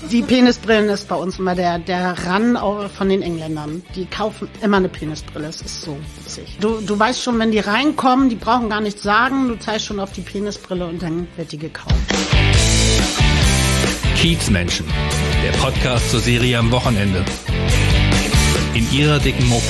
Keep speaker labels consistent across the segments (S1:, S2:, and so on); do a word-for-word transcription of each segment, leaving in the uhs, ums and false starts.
S1: Die Penisbrillen ist bei uns immer der, der Run von den Engländern. Die kaufen immer eine Penisbrille. Das ist so witzig. Du, du weißt schon, wenn die reinkommen, die brauchen gar nichts sagen. Du zeigst schon auf die Penisbrille und dann wird die gekauft.
S2: Kiezmenschen, der Podcast zur Serie am Wochenende. In ihrer dicken Mopo.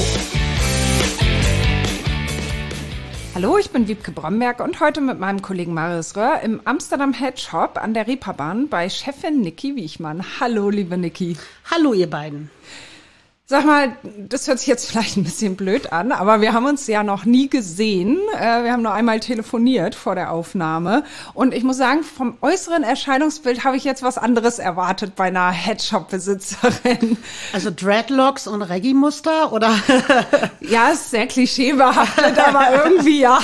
S3: Hallo, ich bin Wiebke Bromberg und heute mit meinem Kollegen Marius Röhr im Amsterdam Head Shop an der Reeperbahn bei Chefin Niki Wiechmann. Hallo, liebe Niki.
S1: Hallo, ihr beiden.
S3: Sag mal, das hört sich jetzt vielleicht ein bisschen blöd an, aber wir haben uns ja noch nie gesehen. Wir haben nur einmal telefoniert vor der Aufnahme. Und ich muss sagen, vom äußeren Erscheinungsbild habe ich jetzt was anderes erwartet bei einer Headshop-Besitzerin.
S1: Also Dreadlocks und Reggae-Muster, oder?
S3: Ja, ist sehr klischeebehaftet, aber irgendwie ja.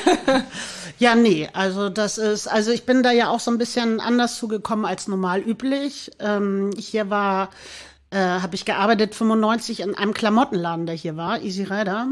S1: Ja, nee, also das ist, also ich bin da ja auch so ein bisschen anders zugekommen als normal üblich. Ähm, hier war... Äh, habe ich gearbeitet, fünfundneunzig in einem Klamottenladen, der hier war, Easy Rider.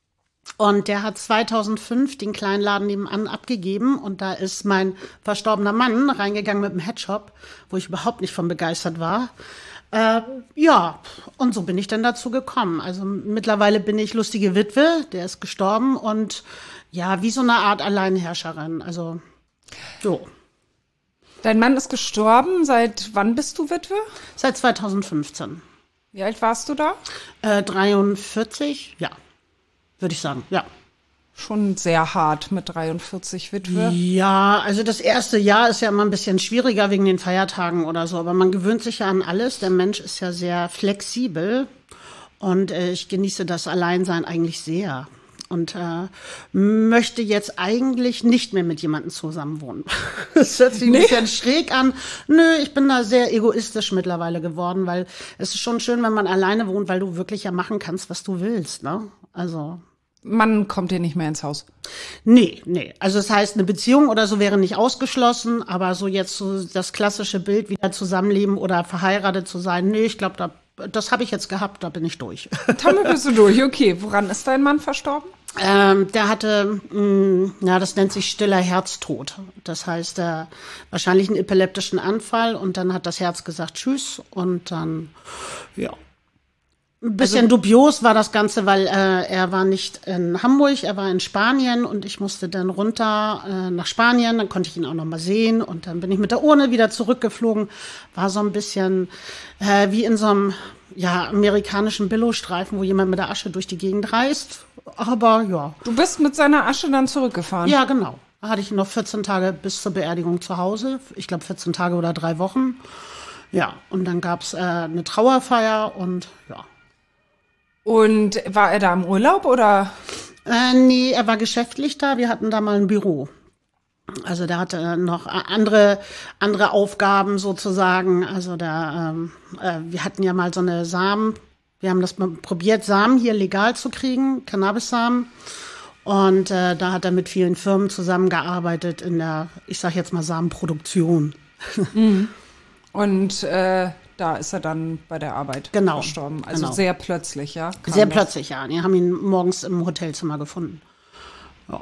S1: Und der hat zweitausendfünf den kleinen Laden nebenan abgegeben. Und da ist mein verstorbener Mann reingegangen mit dem Headshop, wo ich überhaupt nicht von begeistert war. Äh, ja, und so bin ich dann dazu gekommen. Also mittlerweile bin ich lustige Witwe, der ist gestorben. Und ja, wie so eine Art Alleinherrscherin. Also so.
S3: Dein Mann ist gestorben. Seit wann bist du Witwe?
S1: Seit zweitausendfünfzehn.
S3: Wie alt warst du da?
S1: Äh, dreiundvierzig, ja, würde ich sagen, ja.
S3: Schon sehr hart mit dreiundvierzig Witwe.
S1: Ja, also das erste Jahr ist ja immer ein bisschen schwieriger wegen den Feiertagen oder so, aber man gewöhnt sich ja an alles. Der Mensch ist ja sehr flexibel und äh, ich genieße das Alleinsein eigentlich sehr. Und äh, möchte jetzt eigentlich nicht mehr mit jemandem zusammenwohnen. Das hört sich ein nee. bisschen schräg an. Nö, ich bin da sehr egoistisch mittlerweile geworden, weil es ist schon schön, wenn man alleine wohnt, weil du wirklich ja machen kannst, was du willst, ne? Also
S3: man kommt dir nicht mehr ins Haus.
S1: Nee, nee. Also das heißt, eine Beziehung oder so wäre nicht ausgeschlossen, aber so jetzt so das klassische Bild, wieder zusammenleben oder verheiratet zu sein, nee, ich glaube, da das habe ich jetzt gehabt, da bin ich durch.
S3: Damit bist du durch, okay. Woran ist dein Mann verstorben?
S1: Ähm, der hatte, mh, ja, das nennt sich stiller Herztod. Das heißt, äh, wahrscheinlich einen epileptischen Anfall und dann hat das Herz gesagt Tschüss und dann, ja. Ein bisschen also, dubios war das Ganze, weil äh, er war nicht in Hamburg, er war in Spanien und ich musste dann runter äh, nach Spanien, dann konnte ich ihn auch noch mal sehen und dann bin ich mit der Urne wieder zurückgeflogen. War so ein bisschen äh, wie in so einem ja, amerikanischen Billowstreifen, wo jemand mit der Asche durch die Gegend reist. Aber ja.
S3: Du bist mit seiner Asche dann zurückgefahren?
S1: Ja, genau. Da hatte ich noch vierzehn Tage bis zur Beerdigung zu Hause. Ich glaube vierzehn Tage oder drei Wochen. Ja, und dann gab's äh, eine Trauerfeier und ja.
S3: Und war er da im Urlaub oder?
S1: Äh, nee, er war geschäftlich da. Wir hatten da mal ein Büro. Also der hatte noch andere andere Aufgaben sozusagen. Also da, ähm, äh, wir hatten ja mal so eine Samen. Wir haben das mal probiert, Samen hier legal zu kriegen, Cannabis-Samen. Und äh, da hat er mit vielen Firmen zusammengearbeitet in der, ich sag jetzt mal, Samenproduktion.
S3: Mhm. Und äh, da ist er dann bei der Arbeit
S1: genau,
S3: verstorben. Also
S1: genau.
S3: Sehr plötzlich, ja? Kam
S1: sehr
S3: das?
S1: plötzlich, ja. Wir haben ihn morgens im Hotelzimmer gefunden. Ja.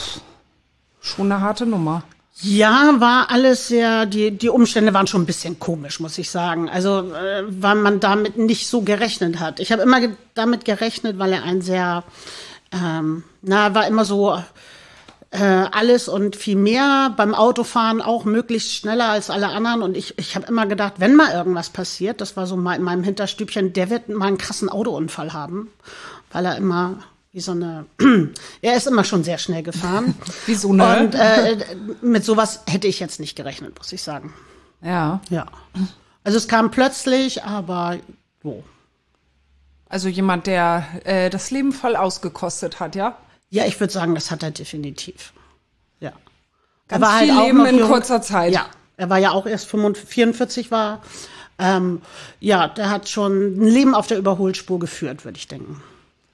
S3: Schon eine harte Nummer.
S1: Ja, war alles sehr, die, die Umstände waren schon ein bisschen komisch, muss ich sagen. Also, äh, weil man damit nicht so gerechnet hat. Ich habe immer ge- damit gerechnet, weil er ein sehr, ähm, na, war immer so, äh, alles und viel mehr. Beim Autofahren auch möglichst schneller als alle anderen. Und ich, ich habe immer gedacht, wenn mal irgendwas passiert, das war so mal in meinem Hinterstübchen, der wird mal einen krassen Autounfall haben, weil er immer wie so eine, er ist immer schon sehr schnell gefahren.
S3: Wie so eine?
S1: Und äh, mit sowas hätte ich jetzt nicht gerechnet, muss ich sagen.
S3: Ja.
S1: Ja. Also es kam plötzlich, aber wo?
S3: Also jemand, der äh, das Leben voll ausgekostet hat, ja?
S1: Ja, ich würde sagen, das hat er definitiv. Ja.
S3: Ganz
S1: er war
S3: viel
S1: halt auch
S3: Leben
S1: noch
S3: in
S1: jung.
S3: kurzer Zeit.
S1: Ja, er war ja auch erst vierundvierzig war. Ähm, ja, der hat schon ein Leben auf der Überholspur geführt, würde ich denken.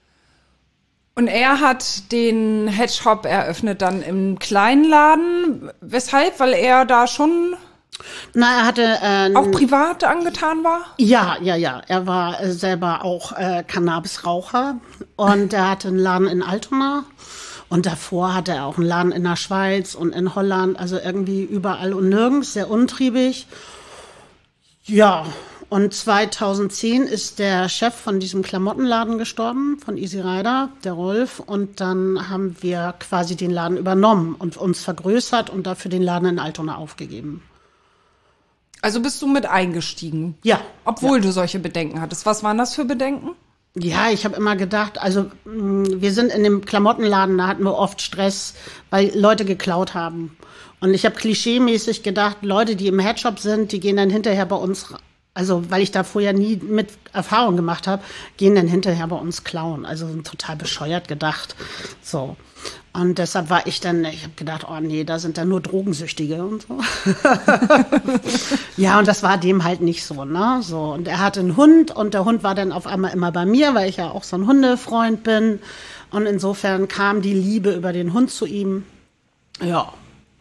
S3: Und er hat den Headshop eröffnet dann im kleinen Laden. Weshalb? Weil er da schon
S1: Na, er hatte äh,
S3: auch privat angetan war?
S1: Ja, ja, ja. Er war äh, selber auch äh, Cannabisraucher und er hatte einen Laden in Altona und davor hatte er auch einen Laden in der Schweiz und in Holland, also irgendwie überall und nirgends, sehr untriebig. Ja, und zweitausendzehn ist der Chef von diesem Klamottenladen gestorben, von Easy Rider, der Rolf. Und dann haben wir quasi den Laden übernommen und uns vergrößert und dafür den Laden in Altona aufgegeben.
S3: Also bist du mit eingestiegen?
S1: Ja.
S3: Obwohl
S1: ja.
S3: du solche Bedenken hattest. Was waren das für Bedenken?
S1: Ja, ich habe immer gedacht, also mh, wir sind in dem Klamottenladen, da hatten wir oft Stress, weil Leute geklaut haben. Und ich habe klischeemäßig gedacht, Leute, die im Headshop sind, die gehen dann hinterher bei uns, also weil ich da vorher nie mit Erfahrung gemacht habe, gehen dann hinterher bei uns klauen. Also total bescheuert gedacht. So. Und deshalb war ich dann, ich habe gedacht, oh nee, da sind dann nur Drogensüchtige und so. Ja, und das war dem halt nicht so, ne? So. Und er hatte einen Hund und der Hund war dann auf einmal immer bei mir, weil ich ja auch so ein Hundefreund bin. Und insofern kam die Liebe über den Hund zu ihm. Ja.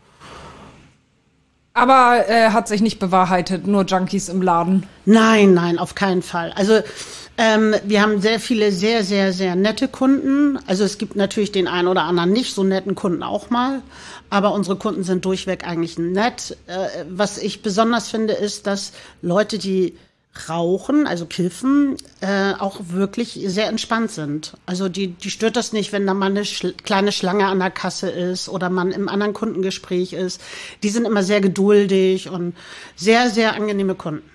S3: Aber äh, hat sich nicht bewahrheitet, nur Junkies im Laden.
S1: Nein, nein, auf keinen Fall. Also ähm, wir haben sehr viele sehr, sehr, sehr nette Kunden. Also es gibt natürlich den einen oder anderen nicht so netten Kunden auch mal. Aber unsere Kunden sind durchweg eigentlich nett. Äh, was ich besonders finde, ist, dass Leute, die rauchen, also kiffen, äh, auch wirklich sehr entspannt sind. Also die, die stört das nicht, wenn da mal eine schl- kleine Schlange an der Kasse ist oder man im anderen Kundengespräch ist. Die sind immer sehr geduldig und sehr, sehr angenehme Kunden.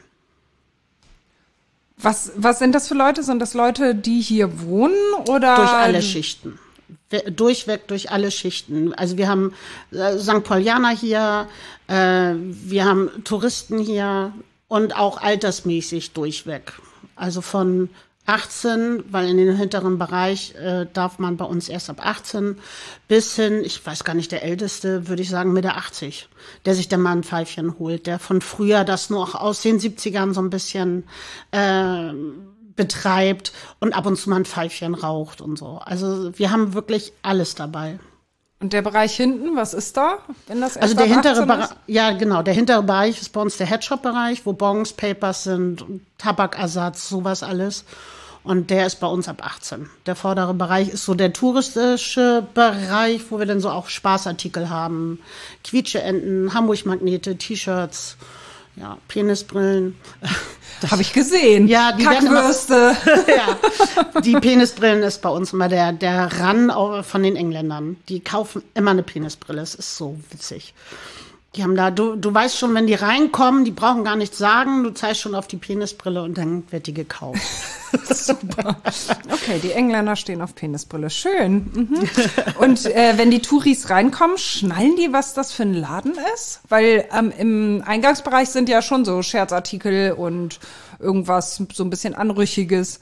S3: Was, was sind das für Leute? Sind das Leute, die hier wohnen oder?
S1: Durch alle Schichten. Durchweg durch alle Schichten. Also wir haben äh, Sankt Paulianer hier, äh, wir haben Touristen hier und auch altersmäßig durchweg. Also von achtzehn, weil in den hinteren Bereich äh, darf man bei uns erst ab achtzehn, bis hin, ich weiß gar nicht, der Älteste, würde ich sagen, Mitte achtzig, der sich dann mal ein Pfeifchen holt, der von früher das noch aus den siebzigern so ein bisschen äh, betreibt und ab und zu mal ein Pfeifchen raucht und so. Also wir haben wirklich alles dabei.
S3: Und der Bereich hinten, was ist da? Wenn das erst
S1: Also der
S3: ab
S1: hintere
S3: achtzehn
S1: Bereich,
S3: ist?
S1: ja genau, der hintere Bereich ist bei uns der Headshop-Bereich, wo Bongs, Papers sind, Tabakersatz, sowas alles. Und der ist bei uns ab achtzehn. Der vordere Bereich ist so der touristische Bereich, wo wir dann so auch Spaßartikel haben. Quietscheenten, Hamburg-Magnete, T-Shirts, ja, Penisbrillen.
S3: Habe ich gesehen.
S1: Ja, die werden immer-
S3: Kackwürste.
S1: Ja, die Penisbrillen ist bei uns immer der, der Run au- von den Engländern. Die kaufen immer eine Penisbrille. Es ist so witzig. Die haben da, du, du weißt schon, wenn die reinkommen, die brauchen gar nichts sagen, du zeigst schon auf die Penisbrille und dann wird die gekauft.
S3: Super. Okay, die Engländer stehen auf Penisbrille. Schön. Mhm. Und äh, wenn die Touris reinkommen, schnallen die, was das für ein Laden ist? Weil ähm, im Eingangsbereich sind ja schon so Scherzartikel und irgendwas so ein bisschen Anrüchiges.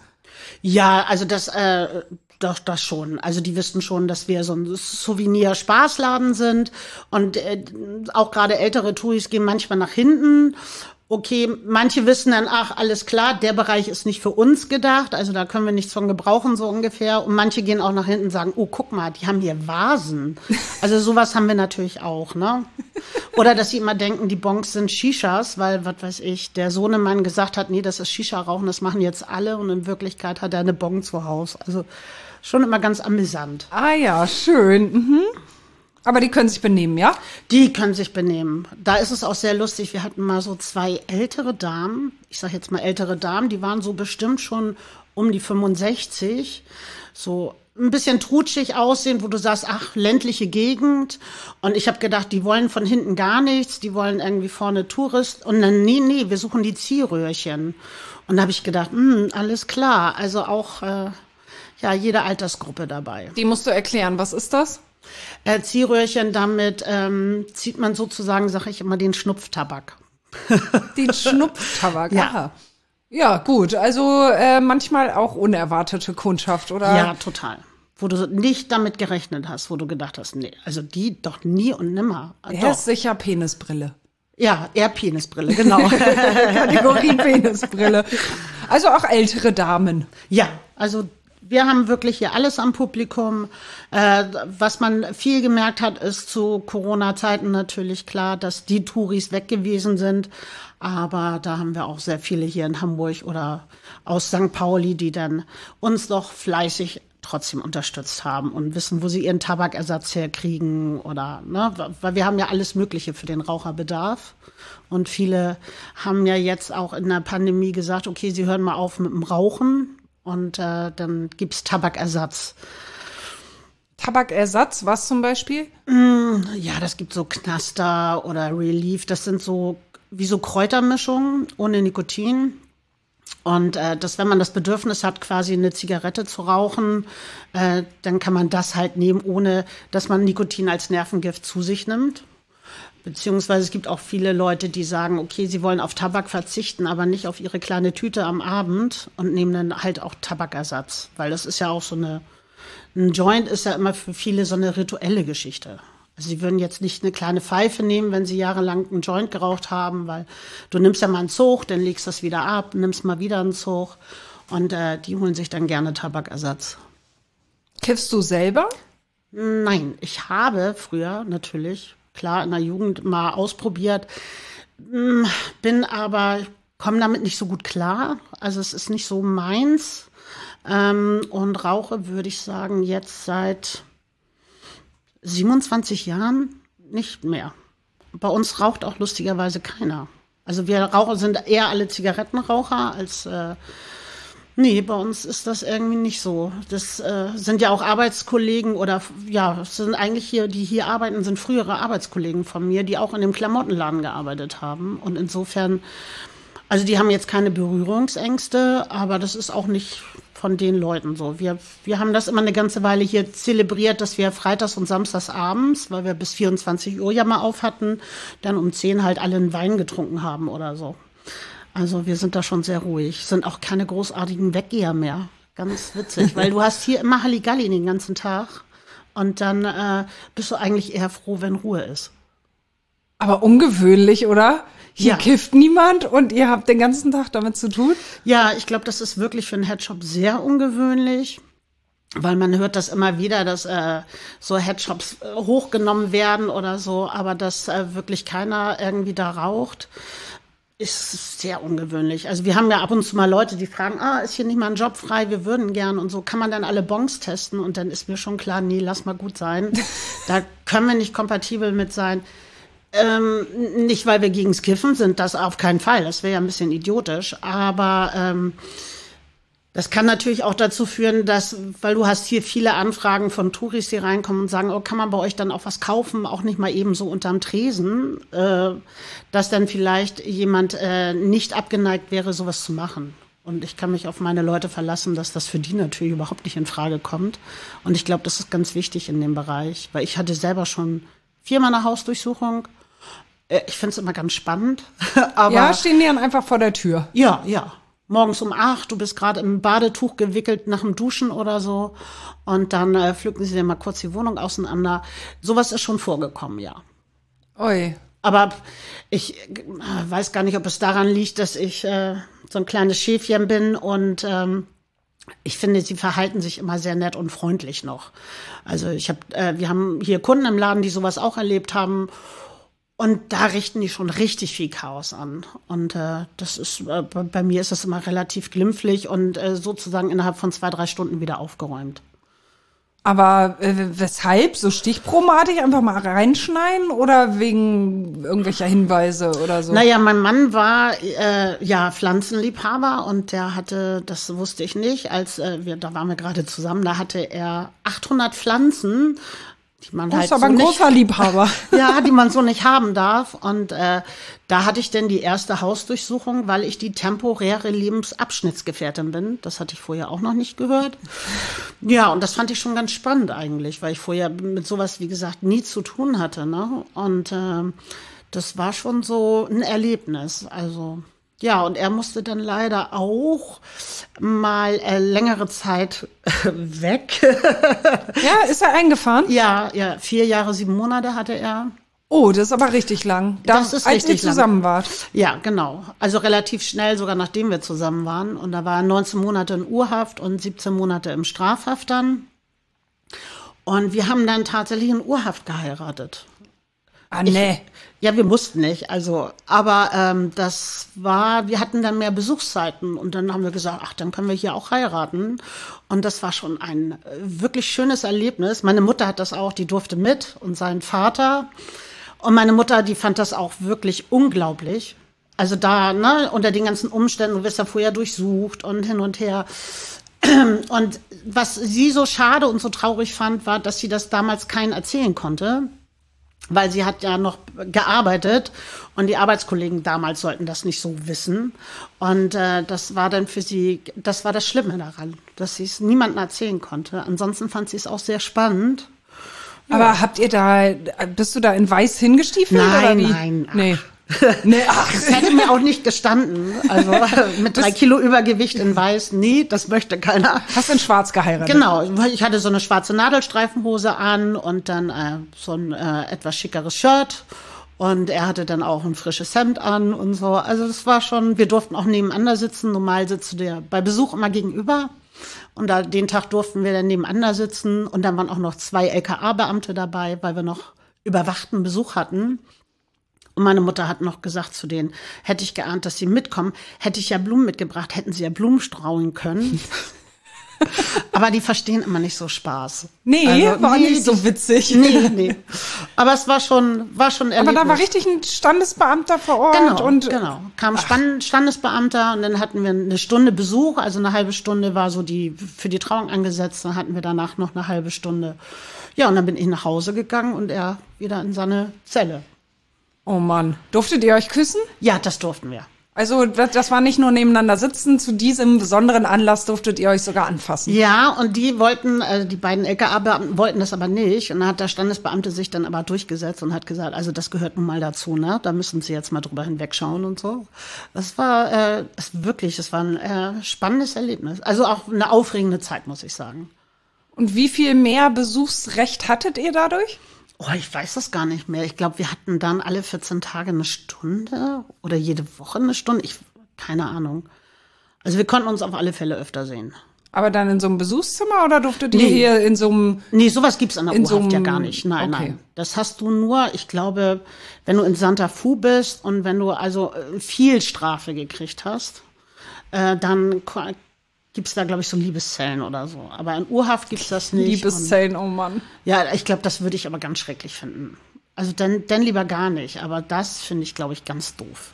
S1: Ja, also das, äh, doch, das schon. Also die wüssten schon, dass wir so ein Souvenir-Spaßladen sind. Und äh, auch gerade ältere Touris gehen manchmal nach hinten. Okay, manche wissen dann, ach, alles klar, der Bereich ist nicht für uns gedacht, also da können wir nichts von gebrauchen, so ungefähr. Und manche gehen auch nach hinten und sagen, oh, guck mal, die haben hier Vasen. Also sowas haben wir natürlich auch, ne? Oder dass sie immer denken, die Bongs sind Shishas, weil, was weiß ich, der Sohnemann gesagt hat, nee, das ist Shisha-Rauchen, das machen jetzt alle. Und in Wirklichkeit hat er eine Bong zu Hause. Also schon immer ganz amüsant.
S3: Ah ja, schön. Mhm. Aber die können sich benehmen, ja?
S1: Die können sich benehmen. Da ist es auch sehr lustig. Wir hatten mal so zwei ältere Damen, ich sage jetzt mal ältere Damen, die waren so bestimmt schon um die fünfundsechzig, so ein bisschen trutschig aussehen, wo du sagst, ach, ländliche Gegend. Und ich habe gedacht, die wollen von hinten gar nichts, die wollen irgendwie vorne Tourist. Und dann, nee, nee, wir suchen die Ziehröhrchen. Und da habe ich gedacht, hm, alles klar. Also auch, äh, ja, jede Altersgruppe dabei.
S3: Die musst du erklären, was ist das?
S1: Äh, Ziehröhrchen, damit ähm, zieht man sozusagen, sage ich immer, den Schnupftabak.
S3: Den Schnupftabak,
S1: Ja.
S3: aha. Ja, gut. Also äh, manchmal auch unerwartete Kundschaft, oder?
S1: Ja, total. Wo du nicht damit gerechnet hast, wo du gedacht hast, nee, also die doch nie und nimmer.
S3: Er
S1: Doch.
S3: ist sicher Penisbrille.
S1: Ja, eher Penisbrille, genau.
S3: Kategorie Penisbrille. Also auch ältere Damen.
S1: Ja, also wir haben wirklich hier alles am Publikum. Äh, was man viel gemerkt hat, ist zu Corona-Zeiten natürlich klar, dass die Touris weg gewesen sind. Aber da haben wir auch sehr viele hier in Hamburg oder aus Sankt Pauli, die dann uns doch fleißig trotzdem unterstützt haben und wissen, wo sie ihren Tabakersatz herkriegen oder, ne, weil wir haben ja alles Mögliche für den Raucherbedarf. Und viele haben ja jetzt auch in der Pandemie gesagt, okay, sie hören mal auf mit dem Rauchen und äh, dann gibt's Tabakersatz.
S3: Tabakersatz, was zum Beispiel?
S1: Ja, das gibt so Knaster oder Relief. Das sind so wie so Kräutermischungen ohne Nikotin. Und äh, das, wenn man das Bedürfnis hat, quasi eine Zigarette zu rauchen, äh, dann kann man das halt nehmen, ohne dass man Nikotin als Nervengift zu sich nimmt. Beziehungsweise es gibt auch viele Leute, die sagen, okay, sie wollen auf Tabak verzichten, aber nicht auf ihre kleine Tüte am Abend und nehmen dann halt auch Tabakersatz. Weil das ist ja auch so eine, ein Joint ist ja immer für viele so eine rituelle Geschichte. Also sie würden jetzt nicht eine kleine Pfeife nehmen, wenn sie jahrelang einen Joint geraucht haben, weil du nimmst ja mal einen Zug, dann legst das wieder ab, nimmst mal wieder einen Zug und äh, die holen sich dann gerne Tabakersatz.
S3: Kiffst du selber?
S1: Nein, ich habe früher natürlich, klar, in der Jugend mal ausprobiert, bin aber, komme damit nicht so gut klar. Also es ist nicht so meins ähm, und rauche, würde ich sagen, jetzt seit siebenundzwanzig Jahren nicht mehr. Bei uns raucht auch lustigerweise keiner. Also wir Raucher sind eher alle Zigarettenraucher als, äh, nee, bei uns ist das irgendwie nicht so. Das äh, sind ja auch Arbeitskollegen oder, ja, es sind eigentlich hier, die hier arbeiten, sind frühere Arbeitskollegen von mir, die auch in dem Klamottenladen gearbeitet haben. Und insofern, also die haben jetzt keine Berührungsängste, aber das ist auch nicht von den Leuten so. Wir, wir haben das immer eine ganze Weile hier zelebriert, dass wir freitags und samstags abends, weil wir bis vierundzwanzig Uhr ja mal auf hatten, dann um zehn halt alle einen Wein getrunken haben oder so. Also wir sind da schon sehr ruhig. Sind auch keine großartigen Weggeher mehr. Ganz witzig, weil du hast hier immer Halligalli den ganzen Tag und dann äh, bist du eigentlich eher froh, wenn Ruhe ist.
S3: Aber ungewöhnlich, oder? Hier
S1: Ja.
S3: kifft niemand und ihr habt den ganzen Tag damit zu tun?
S1: Ja, ich glaube, das ist wirklich für einen Headshop sehr ungewöhnlich, weil man hört das immer wieder, dass äh, so Headshops äh, hochgenommen werden oder so, aber dass äh, wirklich keiner irgendwie da raucht, ist sehr ungewöhnlich. Also wir haben ja ab und zu mal Leute, die fragen, ah, ist hier nicht mal ein Job frei, wir würden gern und so. Kann man dann alle Bons testen? Und dann ist mir schon klar, nee, lass mal gut sein. Da können wir nicht kompatibel mit sein. Ähm, nicht, weil wir gegens Kiffen sind, das auf keinen Fall. Das wäre ja ein bisschen idiotisch. Aber ähm, das kann natürlich auch dazu führen, dass, weil du hast hier viele Anfragen von Touris, die reinkommen und sagen, oh, kann man bei euch dann auch was kaufen, auch nicht mal eben so unterm Tresen, äh, dass dann vielleicht jemand äh, nicht abgeneigt wäre, sowas zu machen. Und ich kann mich auf meine Leute verlassen, dass das für die natürlich überhaupt nicht in Frage kommt. Und ich glaube, das ist ganz wichtig in dem Bereich, weil ich hatte selber schon viermal eine Hausdurchsuchung. Ich finde es immer ganz spannend. Aber
S3: Ja, stehen die dann einfach vor der Tür.
S1: ja, ja. Morgens um acht, du bist gerade im Badetuch gewickelt nach dem Duschen oder so. Und dann äh, pflücken sie dir mal kurz die Wohnung auseinander. Sowas ist schon vorgekommen, ja.
S3: Ui.
S1: Aber ich äh, weiß gar nicht, ob es daran liegt, dass ich äh, so ein kleines Schäfchen bin und ähm, ich finde, sie verhalten sich immer sehr nett und freundlich noch. Also ich habe, äh, wir haben hier Kunden im Laden, die sowas auch erlebt haben. Und da richten die schon richtig viel Chaos an. Und äh, das ist äh, bei mir ist das immer relativ glimpflich und äh, sozusagen innerhalb von zwei, drei Stunden wieder aufgeräumt.
S3: Aber äh, weshalb? So stichprobenartig einfach mal reinschneiden oder wegen irgendwelcher Hinweise oder so?
S1: Naja, mein Mann war äh, ja Pflanzenliebhaber und der hatte, das wusste ich nicht, als äh, wir, da waren wir gerade zusammen, da hatte er achthundert Pflanzen, die man
S3: Oh,
S1: halt
S3: ist aber
S1: so
S3: ein
S1: nicht,
S3: großer Liebhaber.
S1: ja, die man so nicht haben darf. Und äh, da hatte ich dann die erste Hausdurchsuchung, weil ich die temporäre Lebensabschnittsgefährtin bin. Das hatte ich vorher auch noch nicht gehört. Ja, und das fand ich schon ganz spannend eigentlich, weil ich vorher mit sowas, wie gesagt, nie zu tun hatte. Ne? Und äh, das war schon so ein Erlebnis. Also ja, und er musste dann leider auch mal äh, längere Zeit weg.
S3: Ja, ist er eingefahren?
S1: Ja, ja, vier Jahre, sieben Monate hatte er.
S3: Oh, das ist aber richtig lang. Da,
S1: Das ist
S3: als
S1: richtig
S3: ihr zusammen wart.
S1: Ja, genau. Also relativ schnell, sogar nachdem wir zusammen waren. Und da war er neunzehn Monate in Urhaft und siebzehn Monate im Strafhaft dann. Und wir haben dann tatsächlich in Urhaft geheiratet.
S3: Ah, nee.
S1: Ich, ja, wir mussten nicht, also, aber ähm, das war, wir hatten dann mehr Besuchszeiten und dann haben wir gesagt, ach, dann können wir hier auch heiraten. Und das war schon ein äh, wirklich schönes Erlebnis. Meine Mutter hat das auch, die durfte mit und sein Vater. Und meine Mutter, die fand das auch wirklich unglaublich. Also da, ne, unter den ganzen Umständen, du wirst ja vorher durchsucht und hin und her. Und was sie so schade und so traurig fand, war, dass sie das damals keinen erzählen konnte, weil sie hat ja noch gearbeitet und die Arbeitskollegen damals sollten das nicht so wissen. Und äh, das war dann für sie, das war das Schlimme daran, dass sie es niemandem erzählen konnte. Ansonsten fand sie es auch sehr spannend.
S3: Ja. Aber habt ihr da, bist du da in weiß hingestiefelt?
S1: Nein,
S3: oder wie?
S1: nein. Ach.
S3: Nee. Nee, ach.
S1: Das hätte mir auch nicht gestanden. Also mit drei Kilo Übergewicht in Weiß, nee, das möchte keiner.
S3: Hast du in Schwarz geheiratet?
S1: Genau, ich hatte so eine schwarze Nadelstreifenhose an und dann äh, so ein äh, etwas schickeres Shirt. Und er hatte dann auch ein frisches Hemd an und so. Also das war schon, wir durften auch nebeneinander sitzen. Normal sitzt du dir bei Besuch immer gegenüber. Und da, den Tag durften wir dann nebeneinander sitzen. Und dann waren auch noch zwei L K A-Beamte dabei, weil wir noch überwachten Besuch hatten. Und meine Mutter hat noch gesagt zu denen, hätte ich geahnt, dass sie mitkommen, hätte ich ja Blumen mitgebracht, hätten sie ja Blumen streuen können. Aber die verstehen immer nicht so Spaß.
S3: Nee,
S1: also,
S3: war
S1: nee,
S3: nicht so witzig.
S1: Nee, nee. Aber es war schon, war schon Erlebnis.
S3: Aber da war richtig ein Standesbeamter vor Ort.
S1: Genau,
S3: und
S1: genau. Kam Span- Standesbeamter und dann hatten wir eine Stunde Besuch, also eine halbe Stunde war so die für die Trauung angesetzt, dann hatten wir danach noch eine halbe Stunde. Ja, und dann bin ich nach Hause gegangen und er wieder in seine Zelle.
S3: Oh Mann. Durftet ihr euch küssen?
S1: Ja, das durften wir.
S3: Also das, das war nicht nur nebeneinander sitzen, zu diesem besonderen Anlass durftet ihr euch sogar anfassen.
S1: Ja, und die wollten, also die beiden L K A-Beamten wollten das aber nicht. Und dann hat der Standesbeamte sich dann aber durchgesetzt und hat gesagt, also das gehört nun mal dazu, ne? Da müssen Sie jetzt mal drüber hinwegschauen und so. Das war äh, das wirklich, das war ein äh, spannendes Erlebnis. Also auch eine aufregende Zeit, muss ich sagen.
S3: Und wie viel mehr Besuchsrecht hattet ihr dadurch?
S1: Oh, ich weiß das gar nicht mehr. Ich glaube, wir hatten dann alle vierzehn Tage eine Stunde oder jede Woche eine Stunde. Ich, keine Ahnung. Also wir konnten uns auf alle Fälle öfter sehen.
S3: Aber dann in so einem Besuchszimmer oder durftet ihr
S1: Nee.
S3: hier in so einem...
S1: Nee, sowas gibt's an der
S3: In so
S1: U-Haft ja
S3: einem-
S1: gar nicht. Nein,
S3: okay.
S1: nein. Das hast du nur, ich glaube, wenn du in Santa Fu bist und wenn du also äh, viel Strafe gekriegt hast, äh, dann ko- gibt's da, glaube ich, so Liebeszellen oder so. Aber in U-Haft gibt's das nicht.
S3: Liebeszellen, oh Mann.
S1: Und, ja, ich glaube, das würde ich aber ganz schrecklich finden. Also dann, dann lieber gar nicht. Aber das finde ich, glaube ich, ganz doof.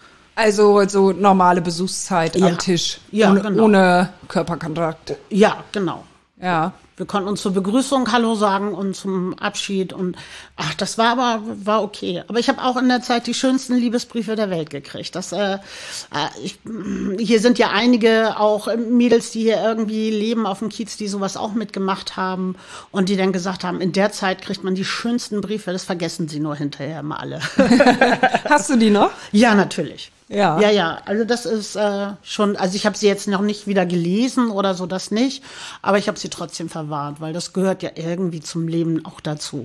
S3: Also so normale Besuchszeit
S1: Ja.
S3: am Tisch.
S1: Ja,
S3: ohne,
S1: genau.
S3: ohne Körperkontakt.
S1: Ja, genau.
S3: Ja.
S1: Wir konnten uns zur Begrüßung Hallo sagen und zum Abschied und ach, das war aber war okay. Aber ich habe auch in der Zeit die schönsten Liebesbriefe der Welt gekriegt. Das, äh, äh, ich, hier sind ja einige auch Mädels, die hier irgendwie leben auf dem Kiez, die sowas auch mitgemacht haben und die dann gesagt haben, in der Zeit kriegt man die schönsten Briefe. Das vergessen sie nur hinterher immer alle.
S3: Hast du die noch?
S1: Ja, natürlich.
S3: Ja.
S1: Ja, ja, also das ist äh, schon, also ich habe sie jetzt noch nicht wieder gelesen oder so, das nicht, aber ich habe sie trotzdem verwahrt, weil das gehört ja irgendwie zum Leben auch dazu.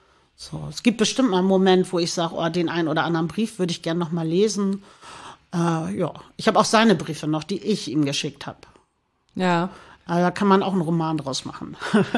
S1: So, es gibt bestimmt mal einen Moment, wo ich sage, oh, den einen oder anderen Brief würde ich gerne noch mal lesen. Äh, ja, ich habe auch seine Briefe noch, die ich ihm geschickt habe.
S3: Ja.
S1: Also da kann man auch einen Roman draus machen.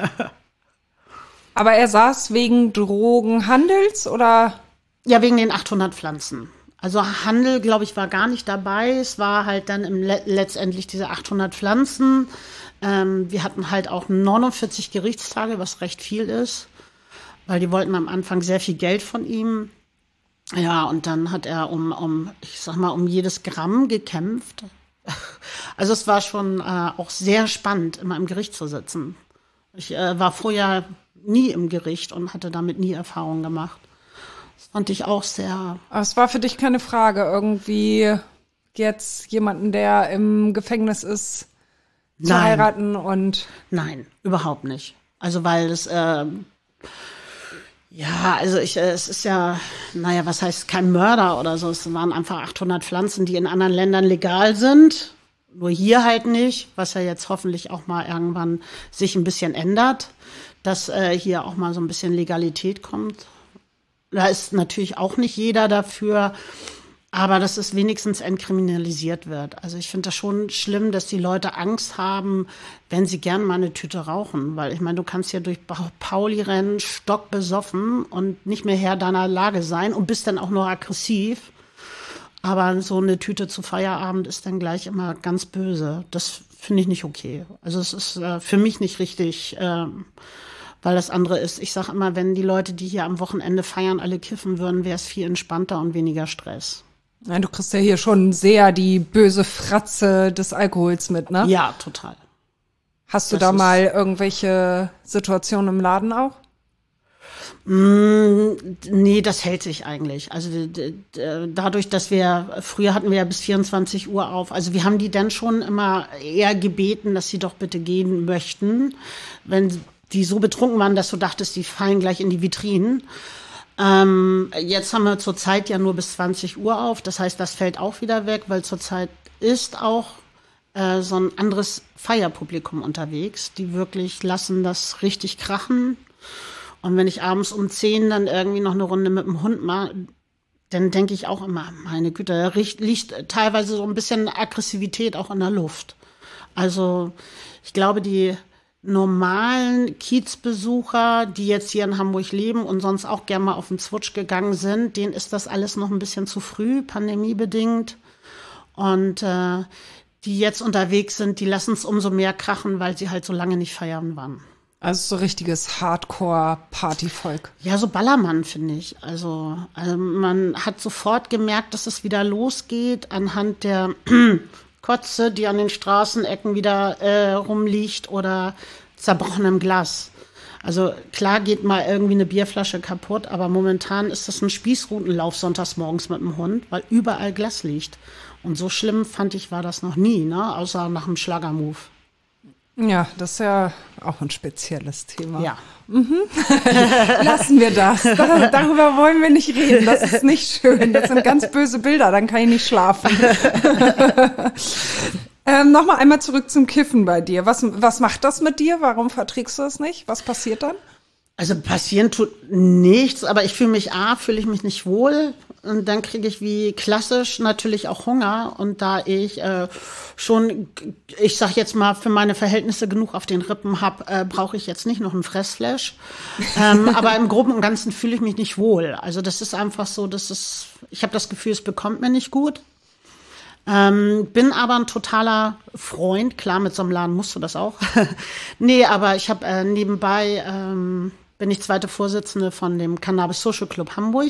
S3: Aber er saß wegen Drogenhandels oder?
S1: Ja, wegen den achthundert Pflanzen. Also Handel, glaube ich, war gar nicht dabei. Es war halt dann im Le- letztendlich diese achthundert Pflanzen. Ähm, wir hatten halt auch neunundvierzig Gerichtstage, was recht viel ist, weil die wollten am Anfang sehr viel Geld von ihm. Ja, und dann hat er um, um ich sag mal, um jedes Gramm gekämpft. Also es war schon äh, auch sehr spannend, immer im Gericht zu sitzen. Ich äh, war vorher nie im Gericht und hatte damit nie Erfahrung gemacht. Das fand ich auch sehr.
S3: Aber es war für dich keine Frage, irgendwie jetzt jemanden, der im Gefängnis ist, zu
S1: Nein.
S3: heiraten und.
S1: Nein, überhaupt nicht. Also weil es, ähm, ja, also ich, äh, es ist ja, naja, was heißt kein Mörder oder so. Es waren einfach achthundert Pflanzen, die in anderen Ländern legal sind. Nur hier halt nicht, was ja jetzt hoffentlich auch mal irgendwann sich ein bisschen ändert, dass äh, hier auch mal so ein bisschen Legalität kommt. Da ist natürlich auch nicht jeder dafür. Aber dass es wenigstens entkriminalisiert wird. Also ich finde das schon schlimm, dass die Leute Angst haben, wenn sie gern mal eine Tüte rauchen. Weil ich meine, du kannst ja durch Pauli rennen, stockbesoffen und nicht mehr Herr deiner Lage sein und bist dann auch noch aggressiv. Aber so eine Tüte zu Feierabend ist dann gleich immer ganz böse. Das finde ich nicht okay. Also es ist äh, für mich nicht richtig, äh, weil das andere ist. Ich sage immer, wenn die Leute, die hier am Wochenende feiern, alle kiffen würden, wäre es viel entspannter und weniger Stress.
S3: Ja, du kriegst ja hier schon sehr die böse Fratze des Alkohols mit, ne?
S1: Ja, total.
S3: Hast du
S1: Das
S3: da mal irgendwelche Situationen im Laden auch?
S1: Mm, nee, das hält sich eigentlich. Also d- d- dadurch, dass wir, früher hatten wir ja bis vierundzwanzig Uhr auf, also wir haben die dann schon immer eher gebeten, dass sie doch bitte gehen möchten, wenn die so betrunken waren, dass du dachtest, die fallen gleich in die Vitrinen. Ähm, jetzt haben wir zurzeit ja nur bis zwanzig Uhr auf. Das heißt, das fällt auch wieder weg, weil zurzeit ist auch äh, so ein anderes Feierpublikum unterwegs. Die wirklich lassen das richtig krachen. Und wenn ich abends um zehn dann irgendwie noch eine Runde mit dem Hund mache, dann denke ich auch immer, meine Güte, da riecht, liegt teilweise so ein bisschen Aggressivität auch in der Luft. Also ich glaube, die normalen Kiezbesucher, die jetzt hier in Hamburg leben und sonst auch gerne mal auf den Zwutsch gegangen sind, denen ist das alles noch ein bisschen zu früh, pandemiebedingt. Und äh, die jetzt unterwegs sind, die lassen es umso mehr krachen, weil sie halt so lange nicht feiern waren.
S3: Also so richtiges Hardcore-Partyvolk.
S1: Ja, so Ballermann, finde ich. Also, also man hat sofort gemerkt, dass es wieder losgeht anhand der Kotze, die an den Straßenecken wieder äh, rumliegt oder zerbrochenem Glas. Also klar geht mal irgendwie eine Bierflasche kaputt, aber momentan ist das ein Spießrutenlauf sonntags morgens mit dem Hund, weil überall Glas liegt. Und so schlimm, fand ich, war das noch nie, ne? Außer nach dem Schlagermove.
S3: Ja, das ist ja auch ein spezielles Thema.
S1: Ja.
S3: Lassen wir das. Dar- Darüber wollen wir nicht reden. Das ist nicht schön. Das sind ganz böse Bilder. Dann kann ich nicht schlafen. ähm, Nochmal einmal zurück zum Kiffen bei dir. Was, was macht das mit dir? Warum verträgst du das nicht? Was passiert dann?
S1: Also passieren tut nichts, aber ich fühle mich, A, fühle ich mich nicht wohl und dann kriege ich wie klassisch natürlich auch Hunger und da ich äh, schon, ich sag jetzt mal, für meine Verhältnisse genug auf den Rippen habe, äh, brauche ich jetzt nicht noch einen Fressflash. ähm, aber im Groben und Ganzen fühle ich mich nicht wohl. Also das ist einfach so, dass es, ich habe das Gefühl, es bekommt mir nicht gut. Ähm, bin aber ein totaler Freund, klar, mit so einem Laden musst du das auch. Nee, aber ich habe äh, nebenbei, ähm, bin ich zweite Vorsitzende von dem Cannabis Social Club Hamburg.